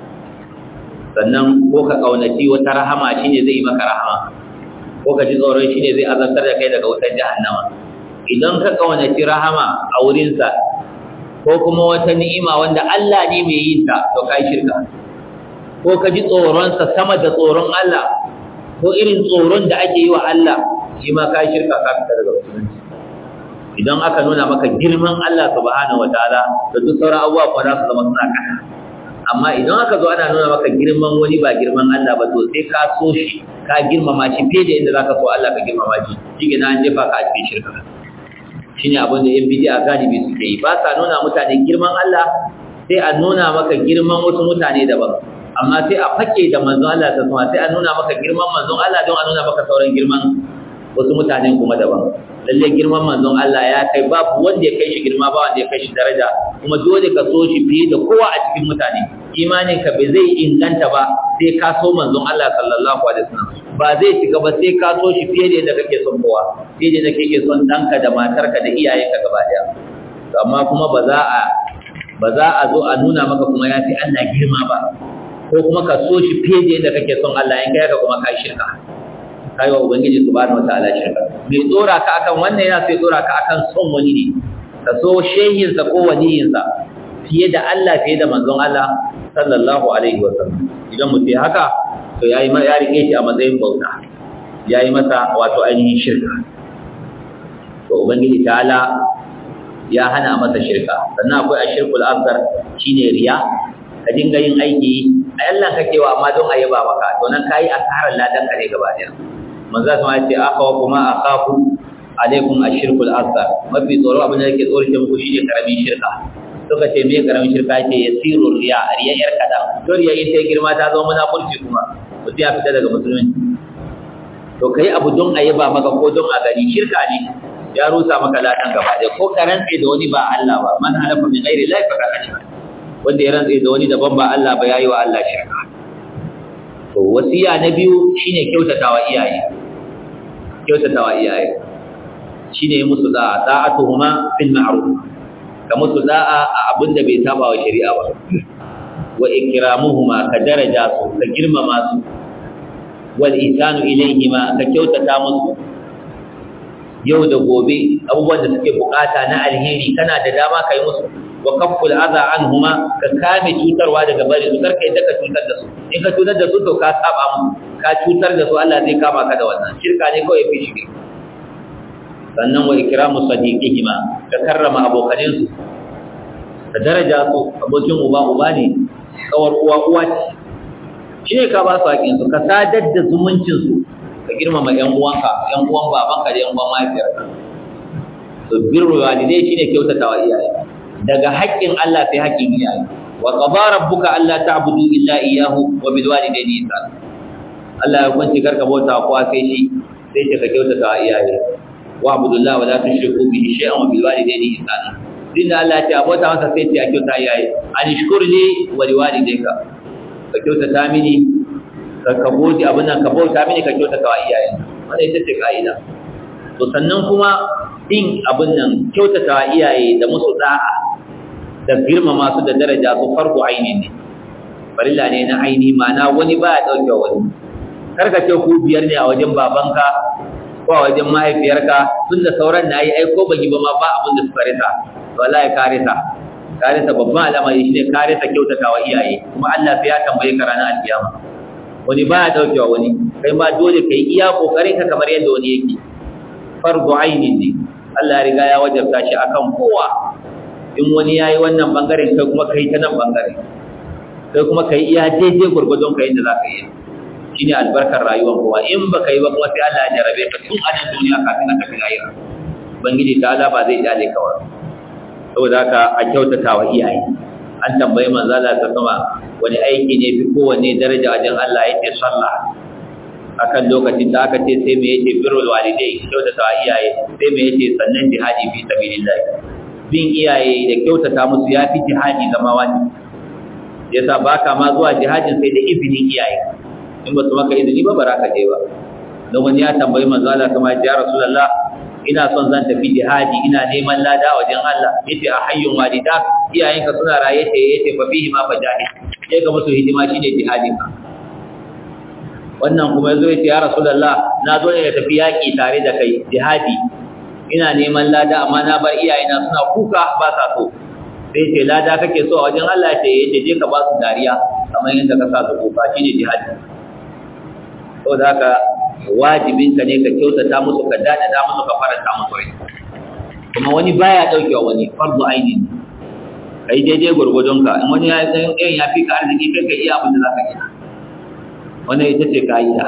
Sannan ko ka kaunaci wata rahama shine zai maka rahama, ko ka ji tsoron shine zai azabtar da kai daga wutar jahannama. Idan ka kaunaci rahama a wurinsa ko kuma wata ni'ima wanda Allah ne mai yin ta, to kai shirka. Ko ka ji tsoronsa sama da tsoron Allah, ko irin tsoron da ake yi wa Allah, shi ma kai shirka, ka fita daga musulunci. Idan aka nuna maka girman Allah subhanahu wataala, da duk sauran abubuwa kuma za su zama suna kasa. Amma idan aka zo ana nuna maka girman wani ba girman Allah ba, to sai ka so shi, ka girmama shi fiye da inda zaka so Allah ka girmama shi, shi na an jefa ka a cikin shirka. Shine abin da yan bid'a galibi suke yi, ba sa nuna mutane girman Allah, sai a nuna maka girman wasu mutane daban. Amma sai a fake da manzon Allah ta kuma sai a nuna maka girman manzon Allah don a nuna maka sauran girman wasu mutanen kuma daban. Lalle girman manzon Allah ya kai babu wanda ya kai shi girma, ba wanda ya kai shi daraja, kuma dole ka so shi fiye da kowa a cikin mutane. Imanin ka bai zai inganta ba sai ka so manzon Allah sallallahu alaihi wasallam, ba zai cika ba sai ka so shi fiye da yadda kake son kowa, fiye da yadda kake son danka da matarka da iyayenka gaba daya. Amma kuma ba za a zo a nuna maka kuma ya fi Allah girma ba, ko kuma ka so shi fiye da yadda kake son Allah, in kai ka kuma kai shirka, kai wa ubangiji subhanahu wataala shirka. Bai tsora ka akan wannan, yana sai tsora ka akan son wani ne, ka so shehinsa ko waliyinsa fiye da Allah, fiye da manzon Allah sallallahu alaihi wasallam. Idan mutum ya haka, to ya rike shi a matsayin bauta, ya yi masa wato ainihin shirka. To ubangiji ta'ala ya hana masa shirka. Sannan akwai ashirkul asghar, shine riya. Ka dinga yin aiki ai Allah kake wa, amma don ayaba maka, to nan kai asarar ladan ka ne gaba daya. Manzo sama ya ce akhaw kuma akhafu alaikum ashirkul asghar, mafi tsoro abin da yake tsorace muku shine karamin shirka. Suka ce me karamin shirka? ce yasirul riya, riyar kada. To riya ita girma ta zama munafurci, kuma mutum ya fita daga musulunci. To kai abu don ayaba maka ko don a gani, shirka ne, ya rusa maka ladan gaba daya. Ko ka rantse da wani ba Allah ba, man halafa min ghairi la faqad ashrak, wanda ya rantse da wani daban ba Allah ba, yayi wa Allah shirka. To wasiya na biyu shine kyautatawa iyaye. Kyautatawa iyaye shine musu da'atuhuma fil ma'ruf, ka musu da'a a abinda bai saba wa shari'a ba. Wa ikramuhuma, ka daraja su, ka girmama su. Wal ihsanu ilayhima, ka kyautata musu. Yau da gobe abubuwan da suke bukata na alheri kana da dama kai musu. Wa kafful adha anhuma, ka kame cutarwa daga bari su, karkai da ka cutar da su. In ka cutar da su to ka saba musu, ka cutar da su, Allah zai kama ka da wannan. Shirka ne kawai fi shige. Sannan wa ikramu sadiqihima, ka karrama abokanin su, ka daraja su. Abokin uba ne, kawar uwa ce, shine ka ba su haƙin su, ka sadar da zumuncin su, ka girmama ƴan uwanka, ƴan uwan babanka da ƴan uwan mahaifiyarka. To birru walidai shine kyautatawa iyaye. Daga haƙƙin Allah sai haƙƙin iyaye. Wa qada rabbuka alla ta'budu illa iyyahu wa bil walidayni ihsana. Allah ya kunci karka bauta kowa sai shi, sai ka kyautata iyaye. Wa abudullahi wa la tushriku bihi shay'an wa bil walidayni ihsana. Dinda Allah ya bauta masa sai ya kyautata iyaye. Anishkurli wa liwalidayka. Ka kyautata mini, ka gode abin nan, ka bauta mini, ka kyautata wa iyaye. Wannan ita ce kaida. To sannan kuma din abin nan kyautata iyaye da musu da'a da girmama su da daraja su farko aini ne, farilla ne na aini, mana wani ba ya dauke wani. Karka ce ku biyar ne a wajen babanka ko a wajen mahaifiyarka, tunda sauran na yi aiko bagi ba ma ba abin da suka rita, wallahi ka rita babban al'amari shine ka rita kyautata wa iyaye, kuma Allah sai ya tambaye ka ranar alkiyama. Wani ba ya dauke wani, kai ma dole kai iya kokarin ka kamar yadda wani yake. Fardu aini ne, Allah ya riga ya wajabta shi akan kowa. In wani yayi wannan bangaren, kai kuma kai ta nan bangaren, kai kuma kai iya daidai gurgurdon kai inda zaka yi. Shine albarkar rayuwar kowa. In baka yi ba kuma sai Allah ya jarabe ka tun a nan duniya kafin ka tafi lahira. Ubangiji ta Allah ba zai dale ka ba. Saboda haka a kyautata wa iyaye. An tambayi manzo Allah ta sama wani aiki ne fi kowanne daraja wajen Allah, yake sallah. Akan lokacin da aka ce sai me yake birrul walidai, kyautata wa iyaye, sai me yake sannan jihadi fi sabilillah. Bin iyaye da kyautata musu ya fi jihadi zama wani. Yasa baka ma zuwa jihadin sai da izinin iyaye. In ba su maka izini ba, bara ka je ba. Don wani ya tambayi manzo Allah kuma ya Rasulullah, ina son zan tafi jihadi ina neman lada wajen Allah yace a hayyun walida iyayenka suna raye yace fa fihi ma fajahid sai ga musu hidima shine jihadin ka wannan kuma yazo yace ya rasulullah na zo ne da tafi yaki tare da kai jihadi ina neman lada amma na bar iyayena suna kuka ba sa so sai ce lada kake so a wajen Allah yace je ka ba su dariya kamar yadda ka sa su kuka shine jihadi saboda haka wajibinka ne ka kyautata musu ka dadada musu ka faranta musu rai kuma wani baya daukewa wani fardu aini kai daidai gurgudunka in wani ya fi ka arziki kai ka iya abin da zaka yi wannan ita ce kaida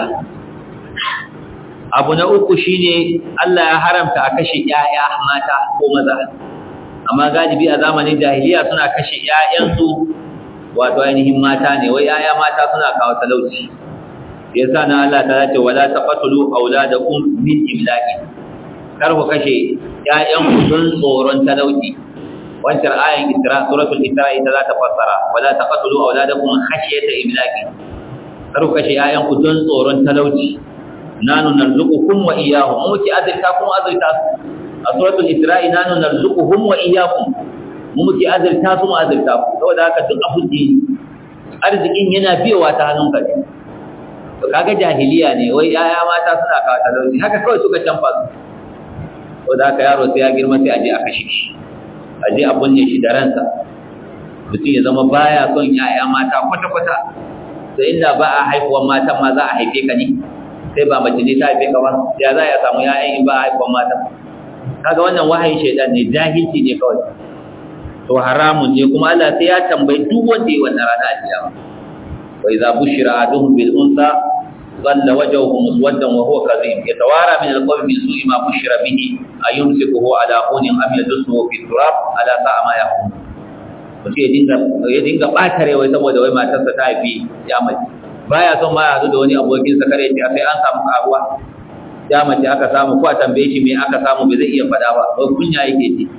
abu na uku shine Allah ya haramta a kashe ƴaƴa mata ko maza amma galibi a zamanin jahiliya suna kashe ƴaƴansu wato ainihin mata ne wai ƴaƴa mata suna kawo talauci yasa na Allah ta ce wala taqtulu auladakum min imlaqi kar ku kashe ƴaƴanku don tsoron talauci wancan ayan Isra suratul Isra ita za ta fassara wala taqtulu auladakum khashyata imlaqi kar ku kashe ƴaƴanku don tsoron talauci nanu narzuqukum wa iyyahum muki azirtakum azirta a suratul Isra nanu narzuquhum wa iyyakum muki azirta su mu azirta ku saboda haka duk abudi arzikin yana biyowa ta hannunka ne to kaga jahiliya ne wai yaya mata suna kawo talauci haka kawai suka canfa su to da haka yaro sai ya girma sai aje a kashe shi aje a bunne shi da ransa mutum ya zama baya son yaya mata kwata-kwata to inda ba a haifuwan matan ma za a haife ka ne sai ba mace ne ta haife ka ba ya za a samu yayan in ba a haifuwan matan kaga wannan wahayin shaidan ne jahilci ne kawai to haramun ne kuma Allah sai ya tambayi duk wanda ya wannan rana a kiyama وإذا بشر أحدهم بالأنثى ظل وجهه مسودا وهو كظيم يتوارى من القوم من سوء ما بشر به أيمسكه على هون أم يدسه في التراب ألا ساء ما يحكم mutum ya dinga ɓatare wai saboda wai matarsa ta haifi ya mace baya son ma ya zo da wani abokinsa kare ce sai an samu karuwa ya mace aka samu ko a tambaye shi me aka samu bai zai iya faɗa ba wai kunya yake ji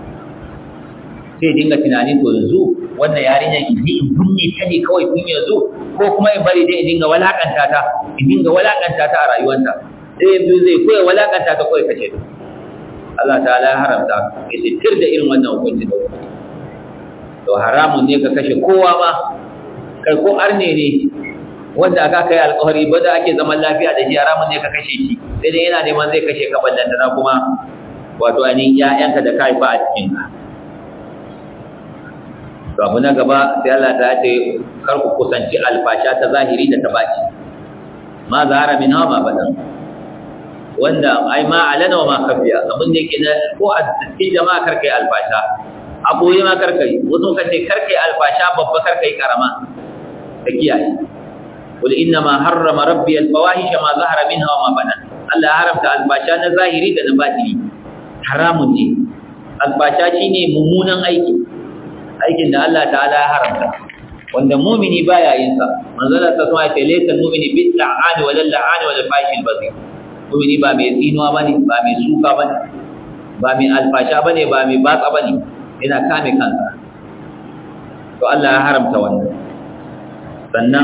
sai dinga tunani to yanzu wannan yarinyar in ji in bunne ta ne kawai kun yanzu ko kuma in bari dai in dinga walakanta ta a rayuwarta sai yanzu zai koya walakanta ta kawai kace Allah ta'ala ya haramta ya tir da irin wannan hukunci da to haramun ne ka kashe kowa ma kai ko arne ne wanda aka kai alƙawari ba da ake zaman lafiya da shi haramun ne ka kashe shi sai dai yana neman zai kashe ka ballanta kuma wato ainihin ƴaƴanka da ka haifa a cikin ka to abu na gaba sai Allah ta ce kar ku kusanci alfasha ta zahiri da ta baci ma zahara min hawa ma badan wanda ai ma alana wa ma kafiya abin da yake na ko a cikin jama'a kar kai alfasha a boye ma kar kai wasu ka ce kar kai alfasha babba kar kai karama ta kiyaye qul inna ma harrama rabbi alfawahisha ma zahara minha wa ma badan Allah ya haramta alfasha na zahiri da na batini haramun ne alfasha shine mummunan aikin da Allah ta'ala ya haramta wanda mu'mini baya yin sa manzala ta sama ce laysa mu'mini bil la'ani wal la'ani wal fahishil bazi mu'mini ba mai tsinuwa bane ba mai suka bane ba mai alfasha bane ba mai batsa bane yana kame kansa to Allah ya haramta wannan sannan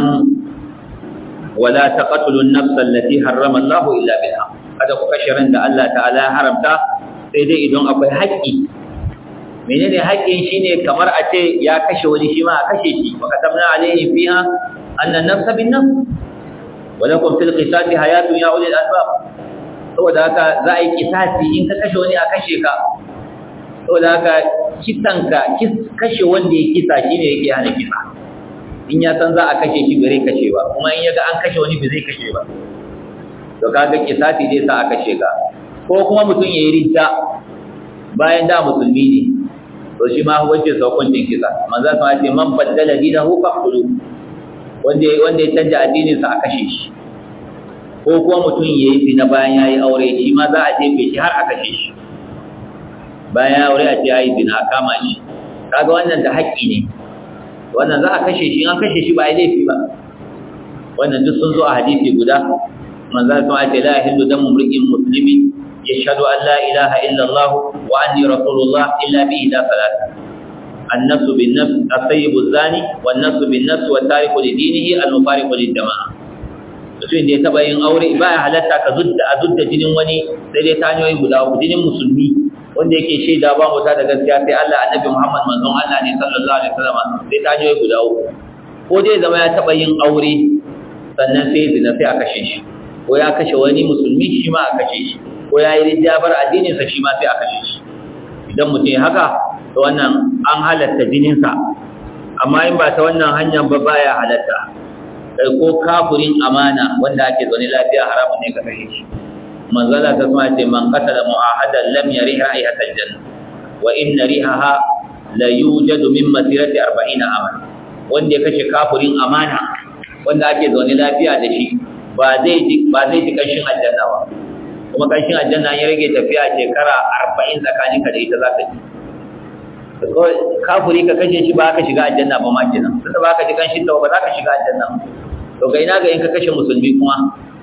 wala taqtulu an-nafsa allati harrama Allah illa bil haqq kada ku kashe ran da Allah ta'ala ya haramta sai dai idan akwai haƙƙi menene haƙƙin shine kamar a ce ya kashe wani shi ma a kashe shi wa katabna alayhi fiha anna an-nafsa bin-nafs wa lakum fil qisasi hayatun ya ulil albab saboda haka za a yi kisasi in ka kashe wani a kashe ka saboda haka kisanka kashe wanda ya kisa shine yake hana kisa in ya san za a kashe shi bare kashe ba kuma in ya ga an kashe wani ba zai kashe ba to kaga kisasi zai sa a kashe ka ko kuma mutum yayi ridda bayan da musulmi ne to shi ma hukuncin hukuncin kisa manzo sa ce man baddala dinahu faqtulu wanda ya canja addinin sa a kashe shi ko kuma mutum yayi zina bayan yayi aure shi ma za a jefe shi har a kashe shi bayan aure a ce yayi zina a kama shi kaga wannan da haƙƙi ne wannan za a kashe shi an kashe shi ba ai laifi ba wannan duk sun zo a hadisi guda manzo sa ce la yahillu damu mri'in muslimin يشهد أن لا إله إلا الله وأني رسول الله إلا بإحدى ثلاث النفس بالنفس الطيب الزاني والنفس بالنفس والتارك لدينه المفارق للجماعة mutum da ya taba yin aure ba ya halatta ka zudda jinin wani sai dai ta hanyoyi guda uku. Jinin musulmi wanda yake shaida ba mota da gaskiya sai Allah, annabi Muhammad manzon Allah ne sallallahu alaihi wasallam, sai ta hanyoyi guda uku. Ko dai zama ya taba yin aure sannan sai zina sai a kashe shi, ko ya kashe wani musulmi shi ma a kashe shi, ko ya yi rijabar addininsa shi ma sai a kashe shi. Idan mutum ya haka to wannan an halatta jininsa, amma in ba ta wannan hanyar ba baya halatta. Kai ko kafirin amana wanda ake zaune lafiya haramun ne ka kashe shi. manzala ta kuma ce man qatala mu'ahadan lam yarih ra'ihatal janna wa inna rihaha la yujadu min masirati 40 aman. Wanda ya kashe kafirin amana wanda ake zaune lafiya da shi ba zai ji kanshin aljanna ba, kuma kanshin aljanna ya rage tafiya shekara 40 tsakaninka da ita zaka ji. Kafiri ka kashe shi ba ka shiga aljanna ba ma kenan, tunda ba ka ji kanshin ta ba za ka shiga aljanna. To ga ina ga in ka kashe musulmi kuma,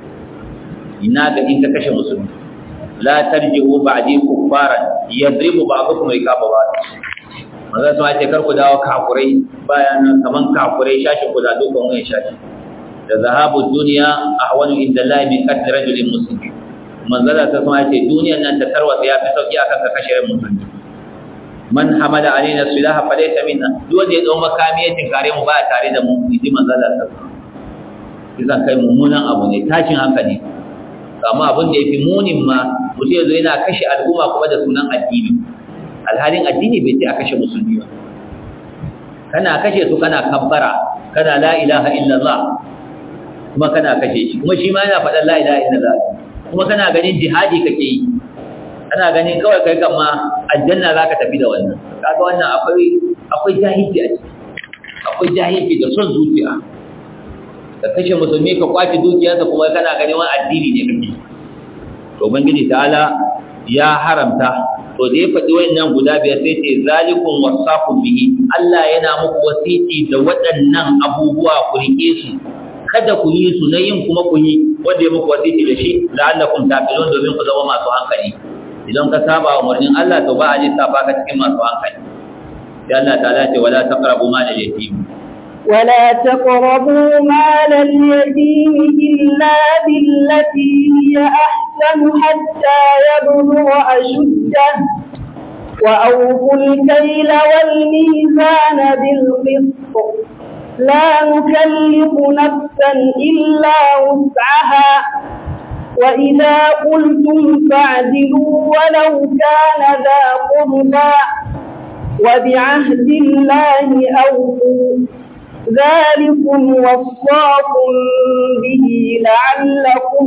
ina ga in ka kashe musulmi. La tarji'u ba'di kuffaran yadribu ba'dukum rikaba ba'd. Maza sun ce kar ku dawo kafurai bayan kaman kafurai shashi ku da dukan wani shashi. Da zahabu dunya ahwanu inda Allah min qatl rajulin muslim. Manzala ta sun ce duniyar nan ta tarwata ya fi sauki akan ka kashe musulmi. Man hamala alaina silaha falaysa minna. Duk wanda ya dau makami ya tinkare mu ba tare da mu, ji manzala ta. Kisan kai mummunan abu ne, tashin hankali. Amma abin da yafi munin ma mutum yazo yana kashe al'umma kuma da sunan addini. Alhalin addini bai ce a kashe musulmi ba. Kana kashe su kana kabbara, kana la ilaha illallah, kuma kana kashe shi, kuma shi ma yana faɗan la ilaha illallah, kuma kana ganin jihadi kake yi, kana ganin kawai kai kan ma aljanna zaka tafi da wannan. Kaga wannan akwai jahilci a ciki, akwai jahilci da son zuciya. Ka kashe musulmi ka kwace dukiyarsa kuma kana ganin wani addini ne kake. To ubangiji ta'ala ya haramta. To da ya faɗi wayannan guda biyar sai ce zalikum wasaqu bihi, Allah yana muku wasiti da waɗannan abubuwa ku rike su, kada ku yi su na yin kuma ku yi wanda ya muku wasiti da shi, la'allakum taqilun, domin ku zama masu hankali. Idan ka saba wa umarnin Allah to ba a ji safa ka cikin masu hankali. Sai Allah ta'ala ce wala taqrabu mal al-yatim, ولا تقربوا مال اليتيم إلا بالتي هي أحسن حتى يبلغ أشده وأوفوا الكيل والميزان بالقسط لا نكلف نفسا إلا وسعها وإذا قلتم فاعدلوا ولو كان ذا قربى وبعهد الله أوفوا ذلكم وصاكم به لعلكم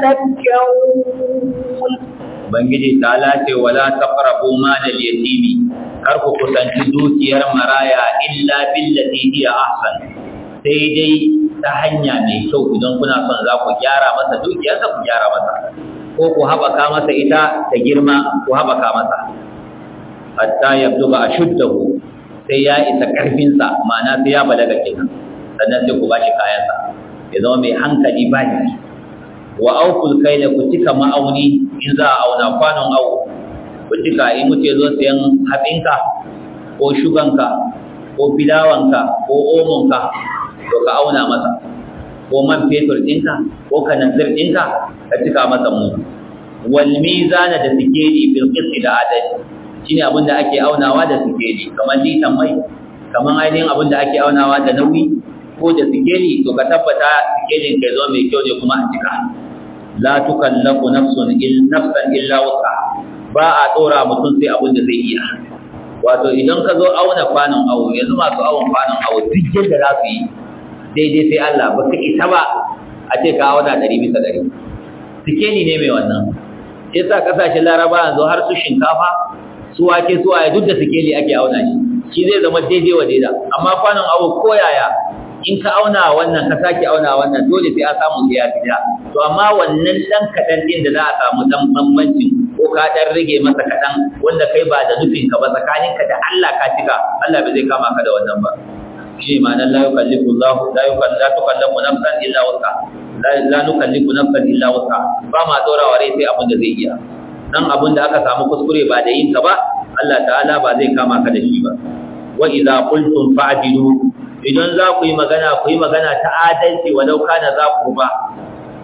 تذكرون. Ubangiji ta'ala ce wala taqrabu mal al-yatimi, kar ku kusanci dukiyar maraya illa billati hiya ahsan, sai dai ta hanya mai kyau. Idan kuna son za ku gyara masa dukiyarsa ku gyara masa, ko ku haɓaka masa ita ta girma ku haɓaka masa, hatta yabluga ashuddahu, sai ya isa ƙarfinsa, ma'ana sai ya balaga kenan, sannan sai ku ba shi kayansa ya zama mai hankali ba ne. Wa aukul kaila, ku cika ma'auni in za a auna kwanon awo, ku cika. In mutu ya zo sayan hatsinka ko shuganka ko filawanka ko omonka to ka auna masa, ko man fetur ɗinka ko kananzir ɗinka ka cika masa mu. Wal mizana, da sikeli bil qisti, da adalci. Shine abin da ake aunawa da sikeli, kamar litan mai, kamar ainihin abin da ake aunawa da nauyi ko da sikeli, to ka tabbata sikelin kai zo mai kyau ne kuma a cika. La tukallafu nafsan illa wus'aha, ba a tsora mutum sai abin da zai iya. Wato idan ka zo auna kwanon awo, yanzu masu awon kwanon awo duk yadda za su yi daidai sai Allah, ba ka isa ba a ce ka auna 100%. Sikeli ne mai wannan. Shi yasa kasashen Laraba yanzu har su shinkafa, su wake, su waye, duk da sikeli ake auna shi zai zama daidai wa daida. Amma kwanon awo ko yaya in ka auna wannan ka sake auna wannan, dole sai a samu sai ya fita. To amma wannan dan kadan din da za a samu dan bambancin, ko ka dan rage masa kadan wanda kai ba da nufin ka ba, tsakaninka da Allah ka cika, Allah bai zai kama ka da wannan ba. Shi ma'anar la yukallifu nafsan illa wus'aha, la nukallifu nafsan illa wus'aha, ba ma tsorawa rai sai abin da zai iya. Dan abin da aka samu kuskure ba da yin ka ba, Allah ta'ala ba zai kama ka da shi ba. Wa idza qultum fa'dilu, idan za ku yi magana ta adalci walau kana za ku ba,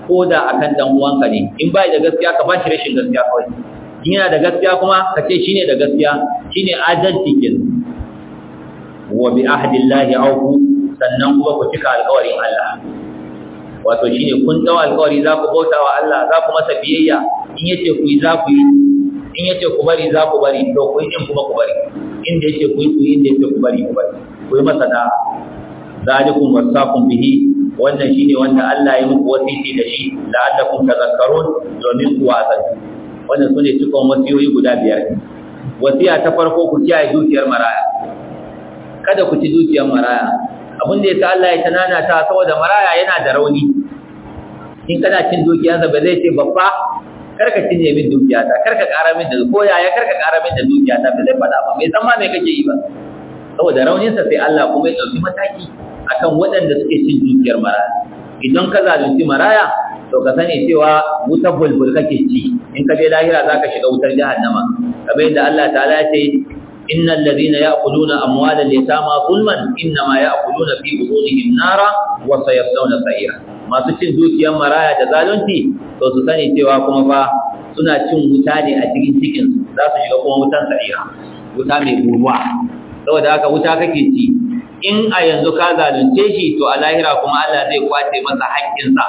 ko da akan dan uwanka ne in bai da gaskiya ka ba shi rashin gaskiya kawai in yana da gaskiya kuma ka ce shine da gaskiya shine adalci kenan wa bi ahdillahi awfu sannan kuma ku cika alƙawarin Allah wato shine kun dawo alƙawari za ku bauta wa Allah za ku masa biyayya in yace ku yi za ku yi in yace ku bari za ku bari to ku yi din kuma ku bari inda yace ku yi ku yi inda yace ku bari ku bari ku yi masa da zalikum wasaqum bihi wannan shine wanda Allah ya muku wasiti da shi la'allakum tadhakkarun domin ku wa'azi wannan sune cikon wasiyoyi guda biyar wasiya ta farko ku kiyaye dukiyar maraya kada ku ci dukiyar maraya abin da yasa Allah ya tanana ta saboda maraya yana da rauni in kana cin dukiyarsa ba zai ce babba karka cinye min dukiyata karka ƙara min da ko yaya karka ƙara min da dukiyata ba zai faɗa ba mai san ma me kake yi ba saboda rauninsa sai Allah kuma ya ɗauki mataki akan waɗanda suke cin dukiyar maraya idan ka zalunci maraya to ka sani cewa wutar bulbul kake ci in ka je lahira zaka shiga wutar jahannama kamar yadda Allah ta'ala ya ce innal ladhina ya'kuluna amwalal yatama zulman innama ya'kuluna fi butunihim nara wa sayaslawna sa'ira masu cin dukiyar maraya da zalunci to su sani cewa kuma fa suna cin wuta ne a cikin cikin su za su shiga kuma wutan sa'ira wuta mai buruwa saboda haka wuta kake ci in a yanzu ka zalunce shi to a lahira kuma Allah zai kwace masa haƙƙinsa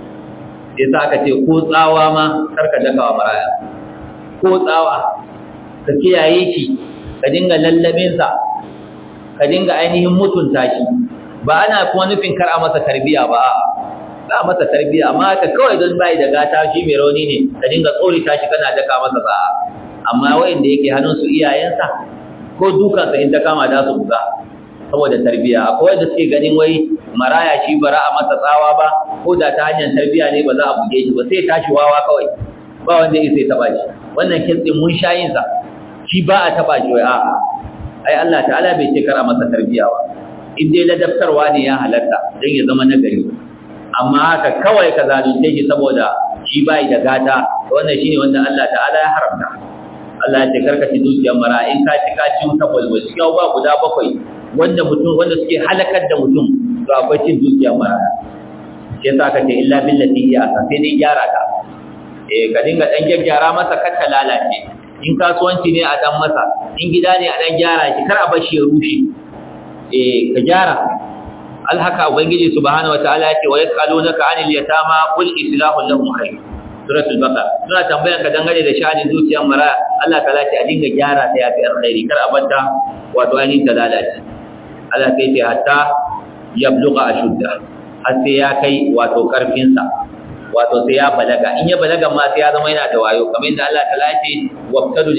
sai sa aka ce ko tsawa ma karka dakawa maraya ko tsawa ka kiyaye shi ka dinga lallabinsa ka dinga ainihin mutunta shi ba ana kuma nufin kar a masa tarbiya ba za a masa tarbiya amma ka kawai don bai da gata shi mai rauni ne ka dinga tsorita shi kana daka masa sa'a amma wayanda yake hannun su iyayensa ko dukansa in ta kama da su buga saboda tarbiya akwai wanda suke ganin wai maraya shi bara a masa tsawa ba ko da ta hanyar tarbiya ne ba za a buge shi ba sai tashi wawa kawai ba wanda ya sai taba shi wannan kitsin mun shayin sa shi ba a taba shi wai a'a ai Allah ta'ala bai ce kar a masa tarbiya ba in dai ladabtarwa ne ya halatta dan ya zama nagari amma haka kawai ka zalunce shi saboda shi bai da gata wannan shine wanda Allah ta'ala ya haramta Allah ya ce karka ci dukiyar mara in ka ci wuta bulbul cikin ba guda bakwai wanda suke halakar da mutum to akwai cin dukiyar mara sai sa ka ce illa billati ya sai dai gyara ka ka dinga dan gyara masa kar ta lalace in kasuwanci ne a dan masa in gida ne a dan gyara shi kar a bar shi ya rushe ka gyara alhaka ubangiji subhanahu wataala ya ce wa yasalunaka anil yatama qul islahu lahum khair suratul baqara suna tambayan ka dangane da sha'anin dukiyar mara Allah ta'ala ce a dinga gyara ta yafi alkhairi kar a banta wato ainihin ta lalace Allah sai ce hatta yabluga ashudda har sai ya kai wato karfin sa wato sai ya balaga in ya balaga ma sai ya zama yana da wayo kamar yadda Allah ta'ala ce wabtadul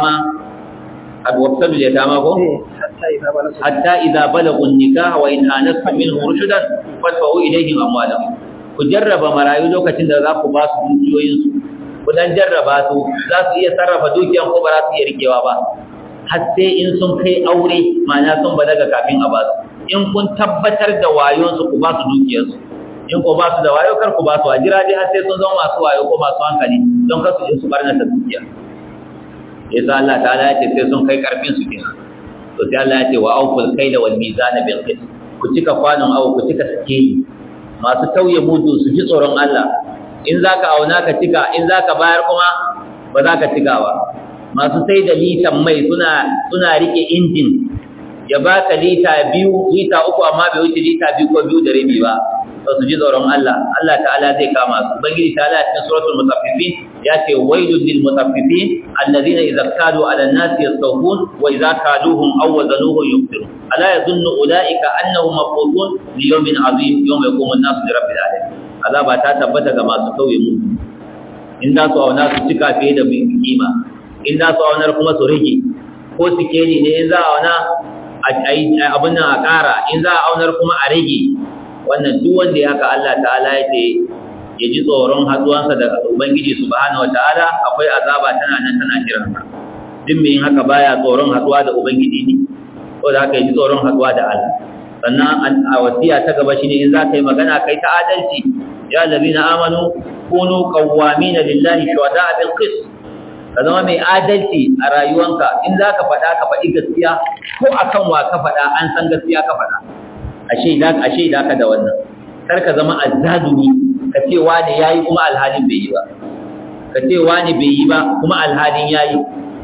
yatama ko hatta idza balagu an-nikah wa in anastum minhu rushdan fadfa'u ilayhim amwalahum ku jarraba marayu lokacin da za ku ba su dukiyoyinsu ku dan jarraba su za su iya sarrafa dukiyan ko ba za su iya rikewa ba har sai in sun kai aure ma'ana sun balaga kafin a ba su in kun tabbatar da wayonsu ku ba su dukiyarsu in ko ba su da wayo kar ku ba su a jira dai har sai sun zama masu wayo ko masu hankali don kar su je su barna ta dukiya yasa Allah ta'ala ya ce sai sun kai karfin su kenan to sai Allah ya ce wa awful kayla wal mizana bil qist ku cika kwanon awo ku cika sikeli masu tauye mudu su ji tsoron Allah in zaka auna ka cika in zaka bayar kuma ba za ka cika ba masu sai da litan mai suna rike injin ya baka lita 2 lita 3 amma bai wuce lita 2 ko 2 da rabi ba to su ji tsoron Allah Allah ta'ala zai kama su ubangiji ta'ala cikin suratul mutaffifin ya ce wailul lil mutaffifin alladhina idza kalu 'ala an-nasi yastawfun wa idza kaluhum aw wazanuhum yukhsirun ala yadhunnu ulaika annahum mab'uthun li yawmin 'azim yawma yaqumu an-nasu li rabbil alamin azaba ta tabbata ga masu kauye mu in da su auna su cika fiye da kima in da su aunar kuma su rage ko sikeli ne in za a auna abin nan a ƙara in za a aunar kuma a rage wannan duk wanda ya haka Allah ta'ala ya ce ya ji tsoron haduwansa da ubangiji subhanahu wataala akwai azaba tana nan tana jiran sa duk mai haka baya tsoron haduwa da ubangiji ne ko da haka ya ji tsoron haduwa da Allah sannan a wasiya ta gaba shine in za ka yi magana kai ta adalci ya allazina amanu kunu qawwamina lillahi shuhada'a bil qist ka zama mai adalci a rayuwanka in za ka faɗa ka faɗi gaskiya ko akan wa ka faɗa an san gaskiya ka faɗa a shaida ka da wannan kar ka zama azzalumi ka ce wani yayi kuma alhalin bai yi ba ka ce wani bai yi ba kuma alhalin yayi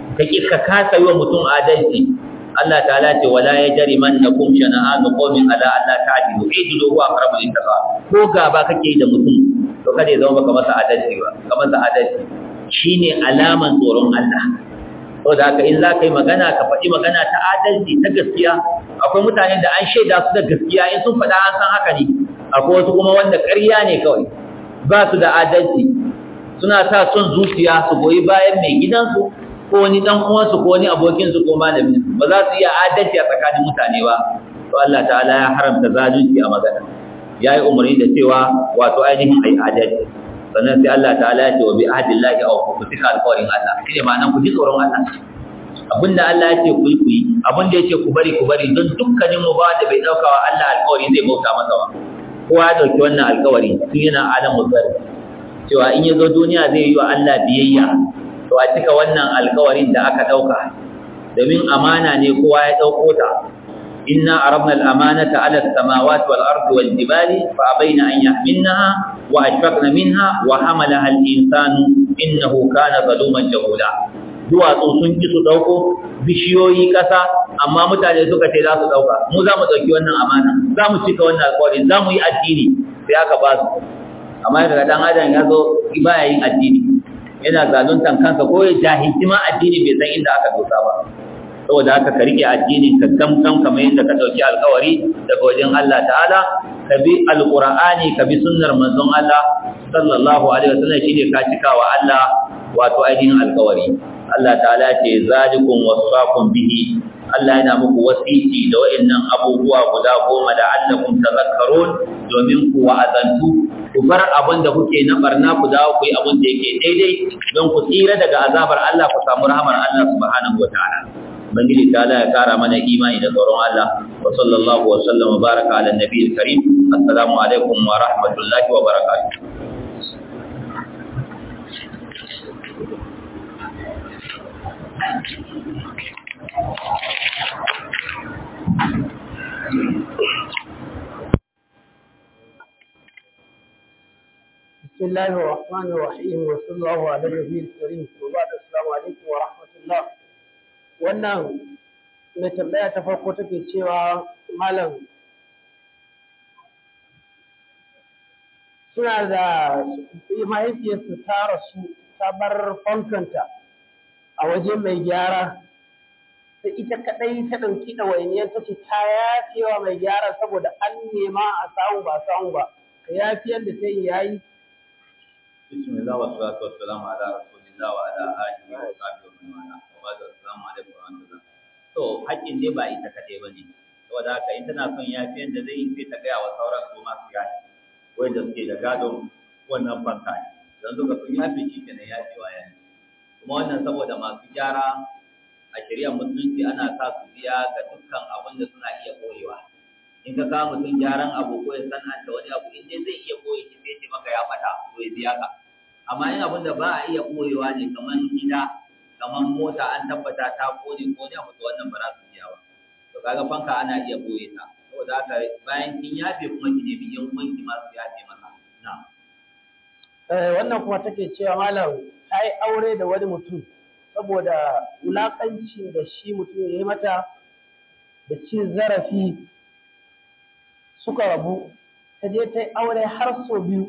ka kasa yi wa mutum adalci. Allah ta'ala ce wala yajrimannakum shana'anu qawmin ala alla ta'dilu idilu huwa aqrabu lit-taqwa. Ko gaba kake da mutum to kada ya zama baka masa adalci ba, ka masa adalci shine alaman tsoron Allah. To da haka in za ka yi magana ka faɗi magana ta adalci ta gaskiya. Akwai mutane da an shaida su da gaskiya in sun faɗa an san haka ne. Akwai wasu kuma wanda ƙarya ne kawai, ba su da adalci, suna sa son zuciya su goyi bayan mai gidansu ko wani dan uwansu ko wani abokinsu ko malamin su, ba za su iya adalci a tsakanin mutane ba. To Allah ta'ala ya haramta zalunci a magana, ya yi umarni da cewa wato ainihin ai adalci. Sannan sai Allah ta'ala ya ce wa bi ahdillahi aw ku tika alqawrin Allah, shine ma'anar ku ji tsoron Allah. Abinda Allah ya ce ku yi, abinda ya ce ku bari don dukkanin mu ba da bai dauka wa Allah alƙawari zai bauta masa ba. Kowa ya dauki wannan alƙawari tun yana alamu zari cewa in ya zo duniya zai yi wa Allah biyayya. To a cika wannan alƙawarin da aka dauka, domin amana ne kowa ya dauko ta. إنا عرضنا الأمانة على السماوات والأرض والجبال فأبين أن يحملنها وأشفقن منها وحملها الإنسان إنه كان ظلوما جهولا. duwatsu sun ki su dauko, bishiyoyi kasa, amma mutane suka ce za su dauka. Mu za mu dauki wannan amana, za mu cika wannan alƙawari, za mu yi addini, sai aka ba su. Amma daga dan adam ya zo baya yin addini, yana zaluntan kansa ko ya jahilci ma addini bai san inda aka dosa ba. Saboda haka ka rike addinin ka gamgam kamar yadda ka dauki alƙawari daga wajen Allah ta'ala, ka bi alqur'ani, ka bi sunnar manzon Allah sallallahu alaihi wasallam, shine ka cika wa Allah wato ainihin alƙawari. Allah ta'ala ce zalikum wasaqum bihi, Allah yana muku wasiti da wayannan abubuwa guda 10 da allakum tazakkarun, domin ku wa'azantu, ku bar abin da kuke na barna ku dawo ku yi abin da yake daidai, don ku tsira daga azabar Allah ku samu rahmar Allah subhanahu wataala. Bangiji ta'ala ya kara mana imani da tsoron Allah. Wa sallallahu wa sallama baraka ala nabiyil karim. Assalamu alaikum wa rahmatullahi wa barakatuh. بسم الله الرحمن الرحيم وصلى الله على النبي الكريم وبعد السلام عليكم ورحمة الله. wannan mai tambaya ta farko take cewa malam suna da mahaifiyarsu ta rasu ta bar fankanta a waje mai gyara, sai ita kadai ta ɗauki ɗawainiyar ta ce ta yafewa mai gyara saboda an nema a samu ba ka yafiyar da ta yi yayi. Bismillah wa salatu wa salamu ala rasulillah wa ala alihi wa sahbihi wa man wala. Assalamu alaikum wa rahmatullah. To haƙƙin dai ba ita kadai bane. Saboda haka in tana son yafiyan da zai yi sai ta gaya wa sauran su masu yafi, wanda suke da gadon wannan fanka ne. Dan duka sun yafi shi kenan yafewa yayi. Kuma wannan saboda masu gyara a shari'ar musulunci ana sa su biya ga dukkan abin da suna iya koyewa. In ka kawo mutum gyaran abu ko ya sananta wani abu, in dai zai iya koyi shi sai ce maka ya fata ko ya biya ka. Amma in abin da ba a iya koyewa ne kamar gida, kamar mota an tabbata ta kone ko ne abu, to wannan ba za su biya ba. To kaga fanka ana iya koye ta. Saboda haka bayan kin yafe kuma ki nemi yan uwanki ma su yafe maka. Na'am. Wannan kuma take cewa malam ta yi aure da wani mutum saboda wulaƙancin da shi mutum ya yi mata da cin zarafi suka rabu, ta je ta yi aure har sau 2,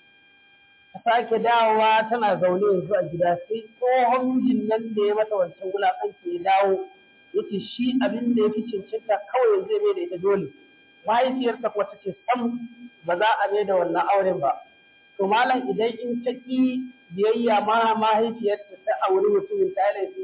ta sake dawowa tana zaune yanzu a gida, sai tsohon mijin nan da ya mata wancan wulaƙanci ya dawo ya ce shi abin da ya fi cancanta kawai zai mai da ita dole. Mahaifiyarta kuwa ta ce sam ba za a mai da wannan auren ba. To malam idan in ta ƙi biyayya ma mahaifiyarta ta auri mutumin ta laifi?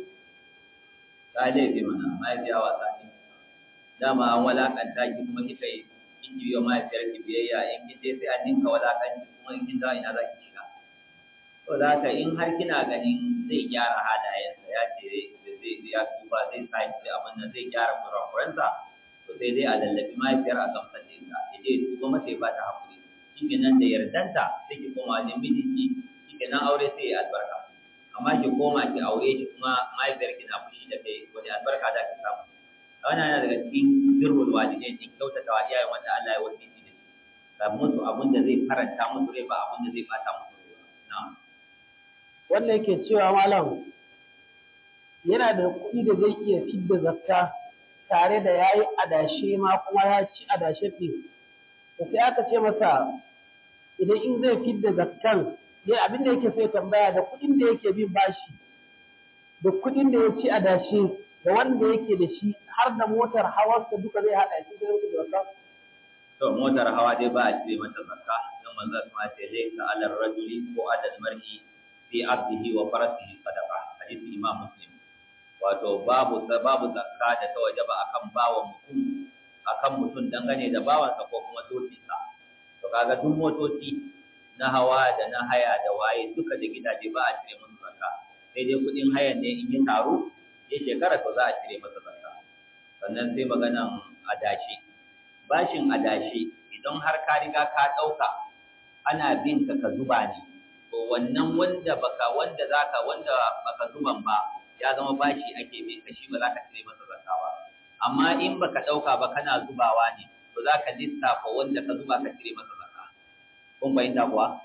Ta laifi mana, mahaifiya wasa ne. Dama an walaƙanta ki kuma kika yi kin yi wa mahaifiyarki biyayya, in kin je sai an ninka walaƙanci kuma in kin dawo ina za ki shiga. To da haka in har kina ganin zai gyara halayensa, ya ce zai ya tuba zai sake abin nan zai gyara kurakuransa, to sai dai a lallabi mahaifiyar a gamsar da ita, ya je tuba mata ya bata haƙuri. Shi nan da yardanta sai ki koma wajen mijinki, shi nan aure sai ya albarka. Amma ki koma ki aure shi kuma mahaifiyarki na fushi da kai, wani albarka za ki samu. Wannan yana daga cikin birrul walidai, ki kyautata wa iyayen wanda Allah ya wasiti da shi. ka musu abin da zai faranta musu rai ba abin da zai bata musu rai ba. Na'am. Wanda yake cewa malam yana da kuɗi da zai iya fidda zakka tare da yayi adashe ma kuma ya ci adashe ɗin. Da sai aka ce masa idan in zai fidda zakkan dai abin da yake sai tambaya da kuɗin da yake bin bashi da kuɗin da ya ci adashe da wanda yake da shi har da motar hawarsa duka zai haɗa shi da yake da zakka. To motar hawa dai ba a cire mata zakka don manzo kuma ce laysa 'ala ar-rajuli ko 'ala al-mar'i fi 'abdihi wa farasihi sadaqa, hadisi Imam Muslim. Wato babu zakka da ta wajaba akan mutum dangane da bawansa ko kuma dokinsa. To kaga duk motoci na hawa da na haya da waye duka da gidaje ba a cire musu zakka, sai dai kuɗin hayan ne in yi taru ya shekara to za a cire masa zakka. Sannan sai maganan adashi, bashin adashi idan har ka riga ka ɗauka ana bin ka zuba ne, to wannan wanda baka zuban ba ya zama bashi ake bin ka, shi ba za ka cire masa zakka ba. Amma in baka ɗauka ba kana zubawa ne, to za ka lissafa wanda ka zuba ka cire masa zakka. Kun fahimta kuwa?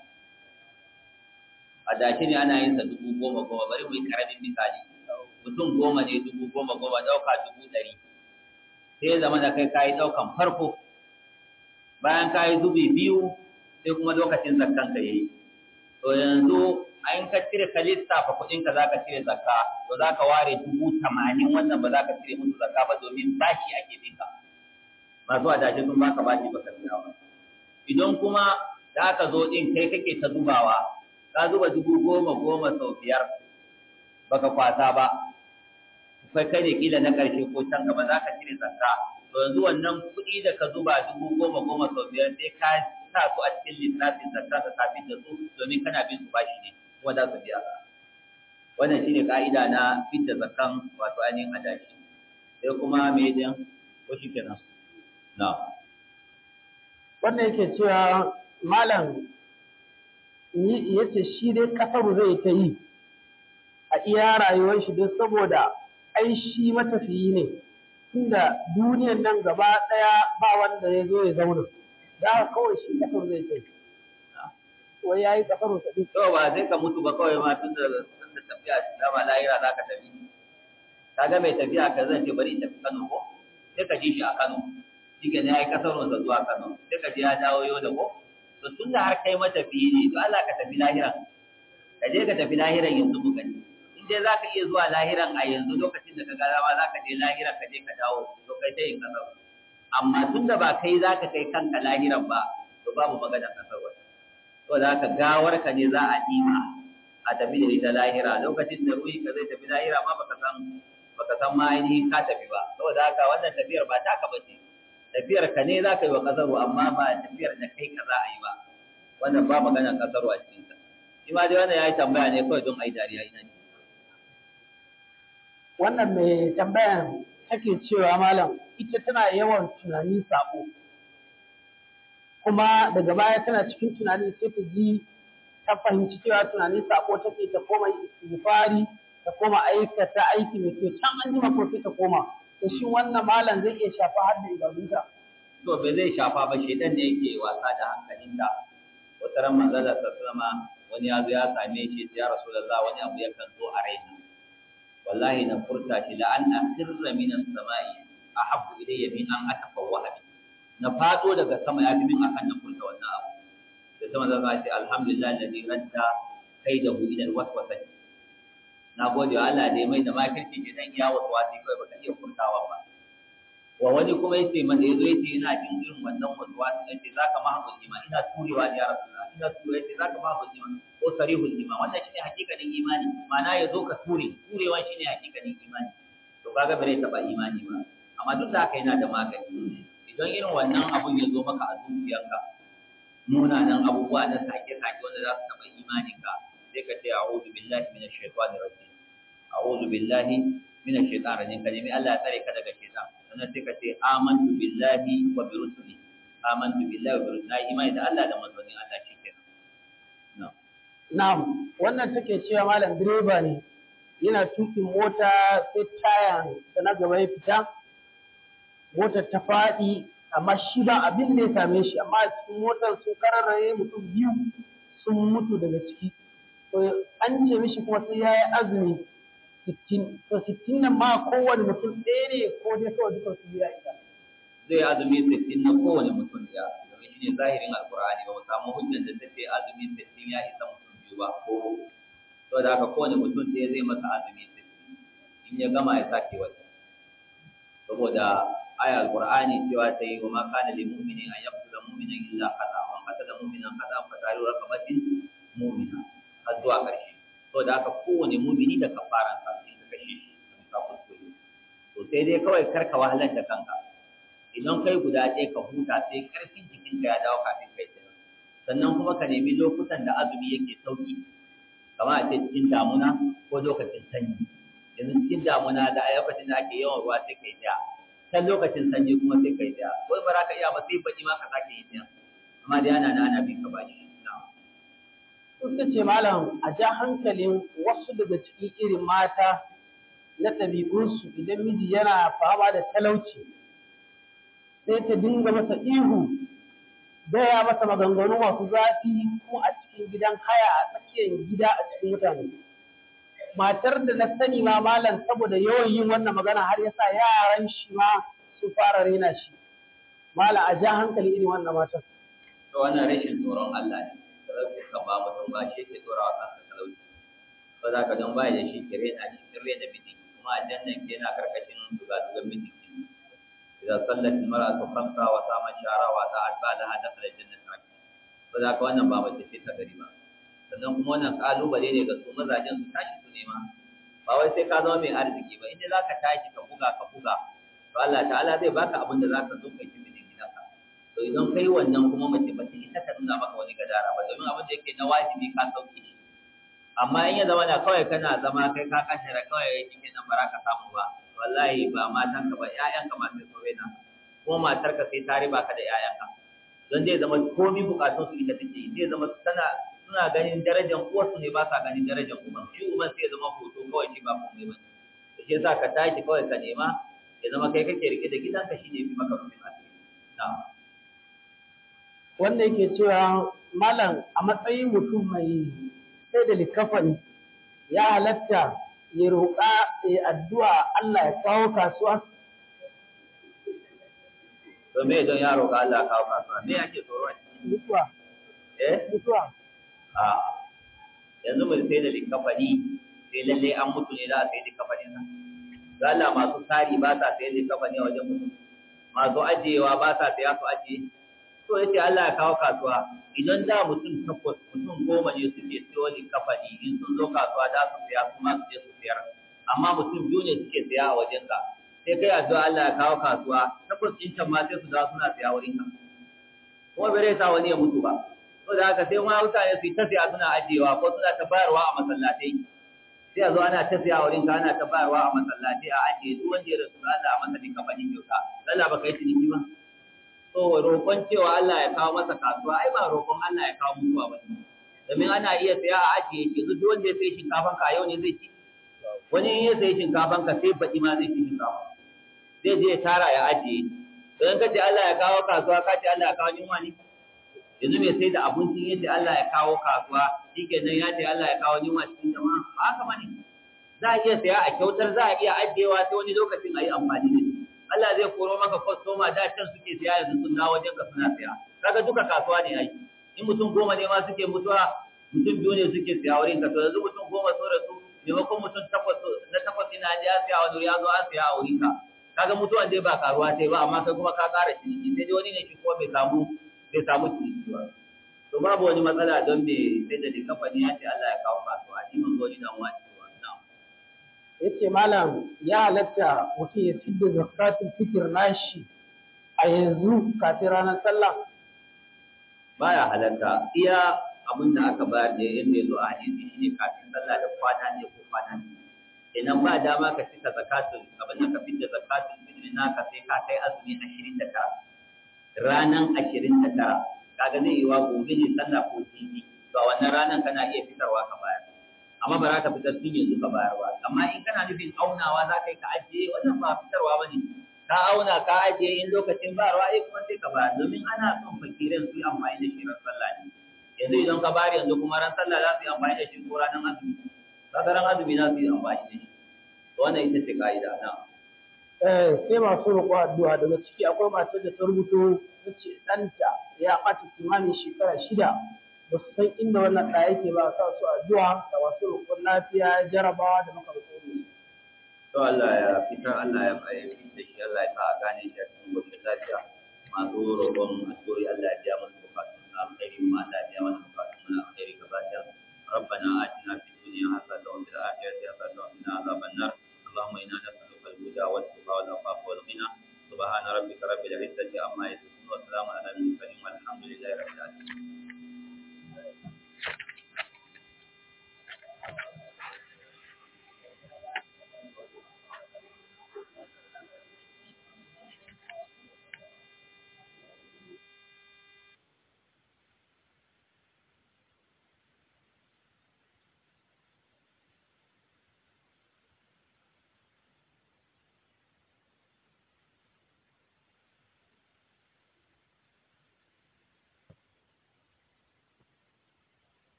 Adashi ne ana yin sa 10,000, bari mu yi karamin misali. Mutum 10 ne 10,000, ɗauka 100,000. Sai zama da kai kayi ɗaukan farko, bayan kayi zubi biyu sai kuma lokacin zakkan ka yayi. To yanzu an ka cire ka lissafa kuɗin ka zaka cire zakka, to zaka ware 80,000 wannan ba zaka cire musu zakka ba domin bashi ake binka. Masu adashi sun baka bashi baka biya ba. Idan kuma da aka zo din kai kake ta zubawa, ka zuba 10,000 sau 5 baka kwasa ba, kai ne kila na ƙarshe ko can gaba za ka cire zakka. To yanzu wannan kuɗi da ka zuba 10,000 sau 5 sai ka sa su a cikin lissafin zakka ka kafin da su domin kana bin su bashi ne kuma za su biya ka. Wannan shine ka'ida na fitta zakkan wato ainihin adashi. Sai kuma me din ko shikenan. Na. Wannan yake cewa malam ni yace shi dai kasaru zai ta yi a iya rayuwar shi don saboda ai shi matafiyi ne, tunda duniyar nan gaba ɗaya ba wanda ya zo ya zauna, da kawai shi kasar zai kai. Wai ya yi kasar sa ɗin. To ba sai ka mutu ba kawai ma tun da tafiya dama lahira za ka tafi. Ka ga mai tafiya ka zan ce bari in tafi Kano ko? Sai ka ji shi a Kano. Shi ke ne ya yi kasar sa zuwa Kano. Sai ka ji ya dawo yau da ko? To tun da har kai matafiyi ne, to Allah ka tafi lahiran. Ka je ka tafi lahiran yanzu mu gani. Sai za ka iya zuwa lahiran a yanzu lokacin da ka ga dama za ka je lahiran ka je ka dawo to kai ta yin kasar. Amma tun da ba kai za ka kai kanka lahiran ba to babu maganar kasar wata. To da ka gawar ka ne za a ɗima a tafi da ita lahira, lokacin da ruhi ka zai tafi lahira ma baka san ma ainihin ka tafi ba. Saboda haka wannan tafiyar ba taka bace. Tafiyar ka ne za ka yi wa kasaru amma ba tafiyar da kai ka za a yi ba. Wannan ba maganar kasaru a cikin sa. Shi ma dai wannan ya yi tambaya ne kawai don a yi dariya ina ne. Wannan mai tambayan take cewa malam ita tana yawan tunanin sabo, kuma daga baya tana cikin tunani sai ta ji ta fahimci cewa tunanin sabo take, ta koma istighfari, ta koma aikata aiki mai kyau, can an jima ko sai ta koma. To shi wannan malam zai iya shafa har da ibadunta? To bai zai shafa ba, shedan ne yake wasa da hankalinta. Wata ran manzon Allah sallallahu alaihi wasallam wani ya zo ya same shi, ya Rasulullah wani abu yakan zo a raina. Wallahi na furta shi la an asirra min as-sama'i ahabbu ilayya min an atafawwa bi. Na fado daga sama ya fi min akan na furta wannan abu. Da sama zaka ce alhamdulillah alladhi radda kaidahu ila al-waswasati. Na gode wa Allah da ya mai da makirci ke dan iya waswasi kai baka iya furtawa ba. Wa wani kuma yace man yazo yace ina jin irin wannan waswasi yace zaka mahbul iman, ina turewa ya Rasulullah, ina turewa yace zaka mahbul iman ko sarihul iman. Wannan shine hakikanin imani, ma'ana yazo ka turewa shine hakikanin imani. To kaga bare taba imani ba, amma duk da haka yana da magani. Idan irin wannan abun ya zo maka a zuciyarka, munanan abubuwa na sake-sake wanda za su taba imaninka, sai ka ce a'udhu billahi minash shaitanir rajim, a'udhu billahi minash shaitanir rajim, ka nemi Allah ya tsare ka daga shaitan. Sannan sai ka ce amantu billahi wa bi rusuli, amantu billahi wa bi rusuli, na imani da Allah da manzonin Allah shikenan. Na'am, wannan take cewa malam direba ne, yana tukin mota sai tayan da na gaba ya fita, motar ta faɗi amma shi ba abin da ya same shi, amma a cikin motar sun kararraye mutum 2 sun mutu daga ciki. To an ce mishi kuma sai ya yi azumi 60. To 60 nan ma kowane mutum ɗaya ne ko dai kawai duka su biya ita? Zai azumi 60 na kowane mutum ɗaya. Domin shi ne zahirin Alƙur'ani, ba mu samu hujjar da ta ce azumi 60 ya isa mutum biyu ba ko to da haka kowane mutum ɗaya zai masa azumi 60 in ya gama ya sake wata. Saboda aya Alƙur'ani cewa ta yi wa ma kana lil mu'mini an yaqtula mu'minan illa khata wa qatala mu'minan khata fa taru raqabatin mu'mina har zuwa ƙarshe. To da haka kowane mu'mini da kafaran sa sai ka kashe shi ka kuskure. To sai dai kawai karka wahalar da kanka. Idan kai guda ɗaya ka huta sai ƙarfin jikinka ya dawo kafin kai tsira. Sannan kuma ka nemi lokutan da azumi yake sauki, kamar a ce cikin damuna ko lokacin sanyi. Yanzu cikin damuna da a lokacin da ake yawan ruwa sai kai ɗaya, can lokacin sanyi kuma sai kai ɗaya. Ko ba za ka iya ba sai baɗi ma ka sake yi ɗaya. Amma dai ana bin ka bashi. Suka ce malam a ja hankalin wasu daga cikin irin mata na ɗabi'unsu idan miji yana fama da talauci sai ta dinga masa ihu, gaya masa maganganu masu zafi ko a cikin gidan haya a tsakiyar gida a cikin mutane. Matar da na sani ma malam saboda yawan yin wannan magana har yasa yaran shi ma su fara rena shi. Malam a ja hankali irin wannan matar. To wannan rashin tsoron Allah ne. Talauci kan ba mutum ba shi ke tsora wa kansa talauci. Ko za ka don baya da shi ki rena miji, kuma a jannan ke yana karkashin dugadugan miji. Idan sallat mar'atu khamsa wa sama shara wa ta'at ba'daha dakhala jannata. Ko za ka wannan ba mace ce ta gari ba. Sannan kuma wannan kalubale ne ga su mazajen su tashi su nema. Ba wai sai ka zama mai arziki ba, inda za ka tashi ka buga. To Allah ta'ala zai baka abin da za ka zo kai cikin gidanka. To idan kai wannan kuma mace ba ta ita ta nuna maka wani gadara ba, domin abin da yake na wajibi ka sauke shi. Amma in ya zama na kawai kana zama kai ka kashara kawai cikin nan bara ka samu ba, wallahi ba matanka ba ƴaƴanka ma sai sore na, ko matarka sai ta riba ka da ƴaƴanka. Don zai zama komai bukatun su ita take, zai zama suna ganin darajar uwarsu ne ba sa ganin darajar uban. Shi uban sai ya zama hoto kawai shi ba komai ba. Da shi yasa ka tashi kawai ka nema, ya zama kai kake rike da gidanka shine fi maka rufin asiri. Na'am. Wanda yake cewa malam a matsayin mutum mai sai da likafani ya halatta ya roƙa ya addu'a Allah ya kawo kasuwa? To me don ya roƙa Allah ya kawo kasuwa? Me yake tsoro a cikin mutuwa? Mutuwa. A yanzu mai sai da likafani sai lalle an mutu ne za a sai likafanin nan. Allah masu tsari ba sa sai likafani a wajen mutum. Masu ajiyewa ba sa saya su ajiye. So yace Allah ya kawo kasuwa, idan da mutum 8 mutum 10 ne suke siyo likafani in sun zo kasuwa da su siya kuma su je su siyar, amma mutum 2 ne suke siya a wajen ka, sai kai addu'a Allah ya kawo kasuwa 8 din can ma sai su da suna siya wurin ka, kuma bai sa wani ya mutu ba. So da haka sai ma mutane su ta siya suna ajiyewa ko suna ta bayarwa a masallatai, sai a zo ana ta siya wurin ka ana ta bayarwa a masallatai a ajiye duk wanda ya rasu Allah a masa likafani kyauta, Allah baka yi ciniki ba. So roƙon cewa Allah ya kawo masa kasuwa ai ba roƙon Allah ya kawo mutuwa ba ne, domin ana iya saya a ajiye shi, duk wanda ya sayi shinkafan ka yau ne zai ci, wani in ya sayi shinkafan ka sai baɗi ma zai ci shinkafa, zai je ya tara ya ajiye. Don ka ce Allah ya kawo kasuwa ka ce Allah ya kawo yunwa ne? Yanzu mai sai da abincin yadda Allah ya kawo kasuwa shi kenan ya ce Allah ya kawo yunwa cikin jama'a, ba haka ba ne. Za a iya saya a kyautar, za a iya ajiyewa sai wani lokacin a yi amfani da shi. Allah zai koro maka kwastoma da can suke siya yanzu sun dawo wajen ka suna siya, kaga duka kasuwa ne ai. In mutum 10 ne ma suke mutuwa, mutum 2 ne suke siya wurin ka, to yanzu mutum 10 so da su maimakon mutum 8 na 8 ina ya siya wani ya zo an siya a wurin ka, kaga mutuwan dai ba karuwa sai ba, amma kai kuma ka ƙara ciniki, sai dai wani ne shi kuma bai samu ciniki ba. To babu wani matsala don me sai da kamfani ya ce Allah ya kawo kasuwa, ni mun zo ni dan wani. Yace malam ya halatta mutum ya fidda zakatul fitr nashi a yanzu kafin ranar sallah? Baya halatta, iya abin da aka bayar da yadda ya zo a hadisi shine kafin sallah da kwana ne ko kwana ne. Idan ba dama ka fita zakatul abin da ka fidda zakatul fitr naka sai ka kai azumi 29. Ranan 29 kaga zai yi wa gobe ne sallah ko jibi, to a wannan ranan kana iya fitarwa ka bayar. Amma ba za ka fitar tun yanzu ka bayar ba, amma in kana nufin aunawa za ka yi ka ajiye, wannan ba fitarwa ba ne, ka auna ka ajiye in lokacin ba ruwa kuma sai ka ba, domin ana son fakirin su yi amfani da shi ran sallah ne. Yanzu idan ka bari yanzu kuma ran sallah za su yi amfani da shi ko ranar azumi, ran azumi za su yi amfani da shi. Wannan ita ce ka'ida na. Sai masu roƙo addu'a daga ciki akwai matar da ta rubuto ta ce ɗanta ya ɓata kimanin shekara 6 ba su san inda wannan ɗa yake ba, sa su addu'a da masu roƙon lafiya jarabawa da makamantan. To Allah ya fitar, Allah ya fitar da shi, Allah ya sa a gane shi a cikin goshin lafiya. Masu roƙon addu'o'i Allah ya biya musu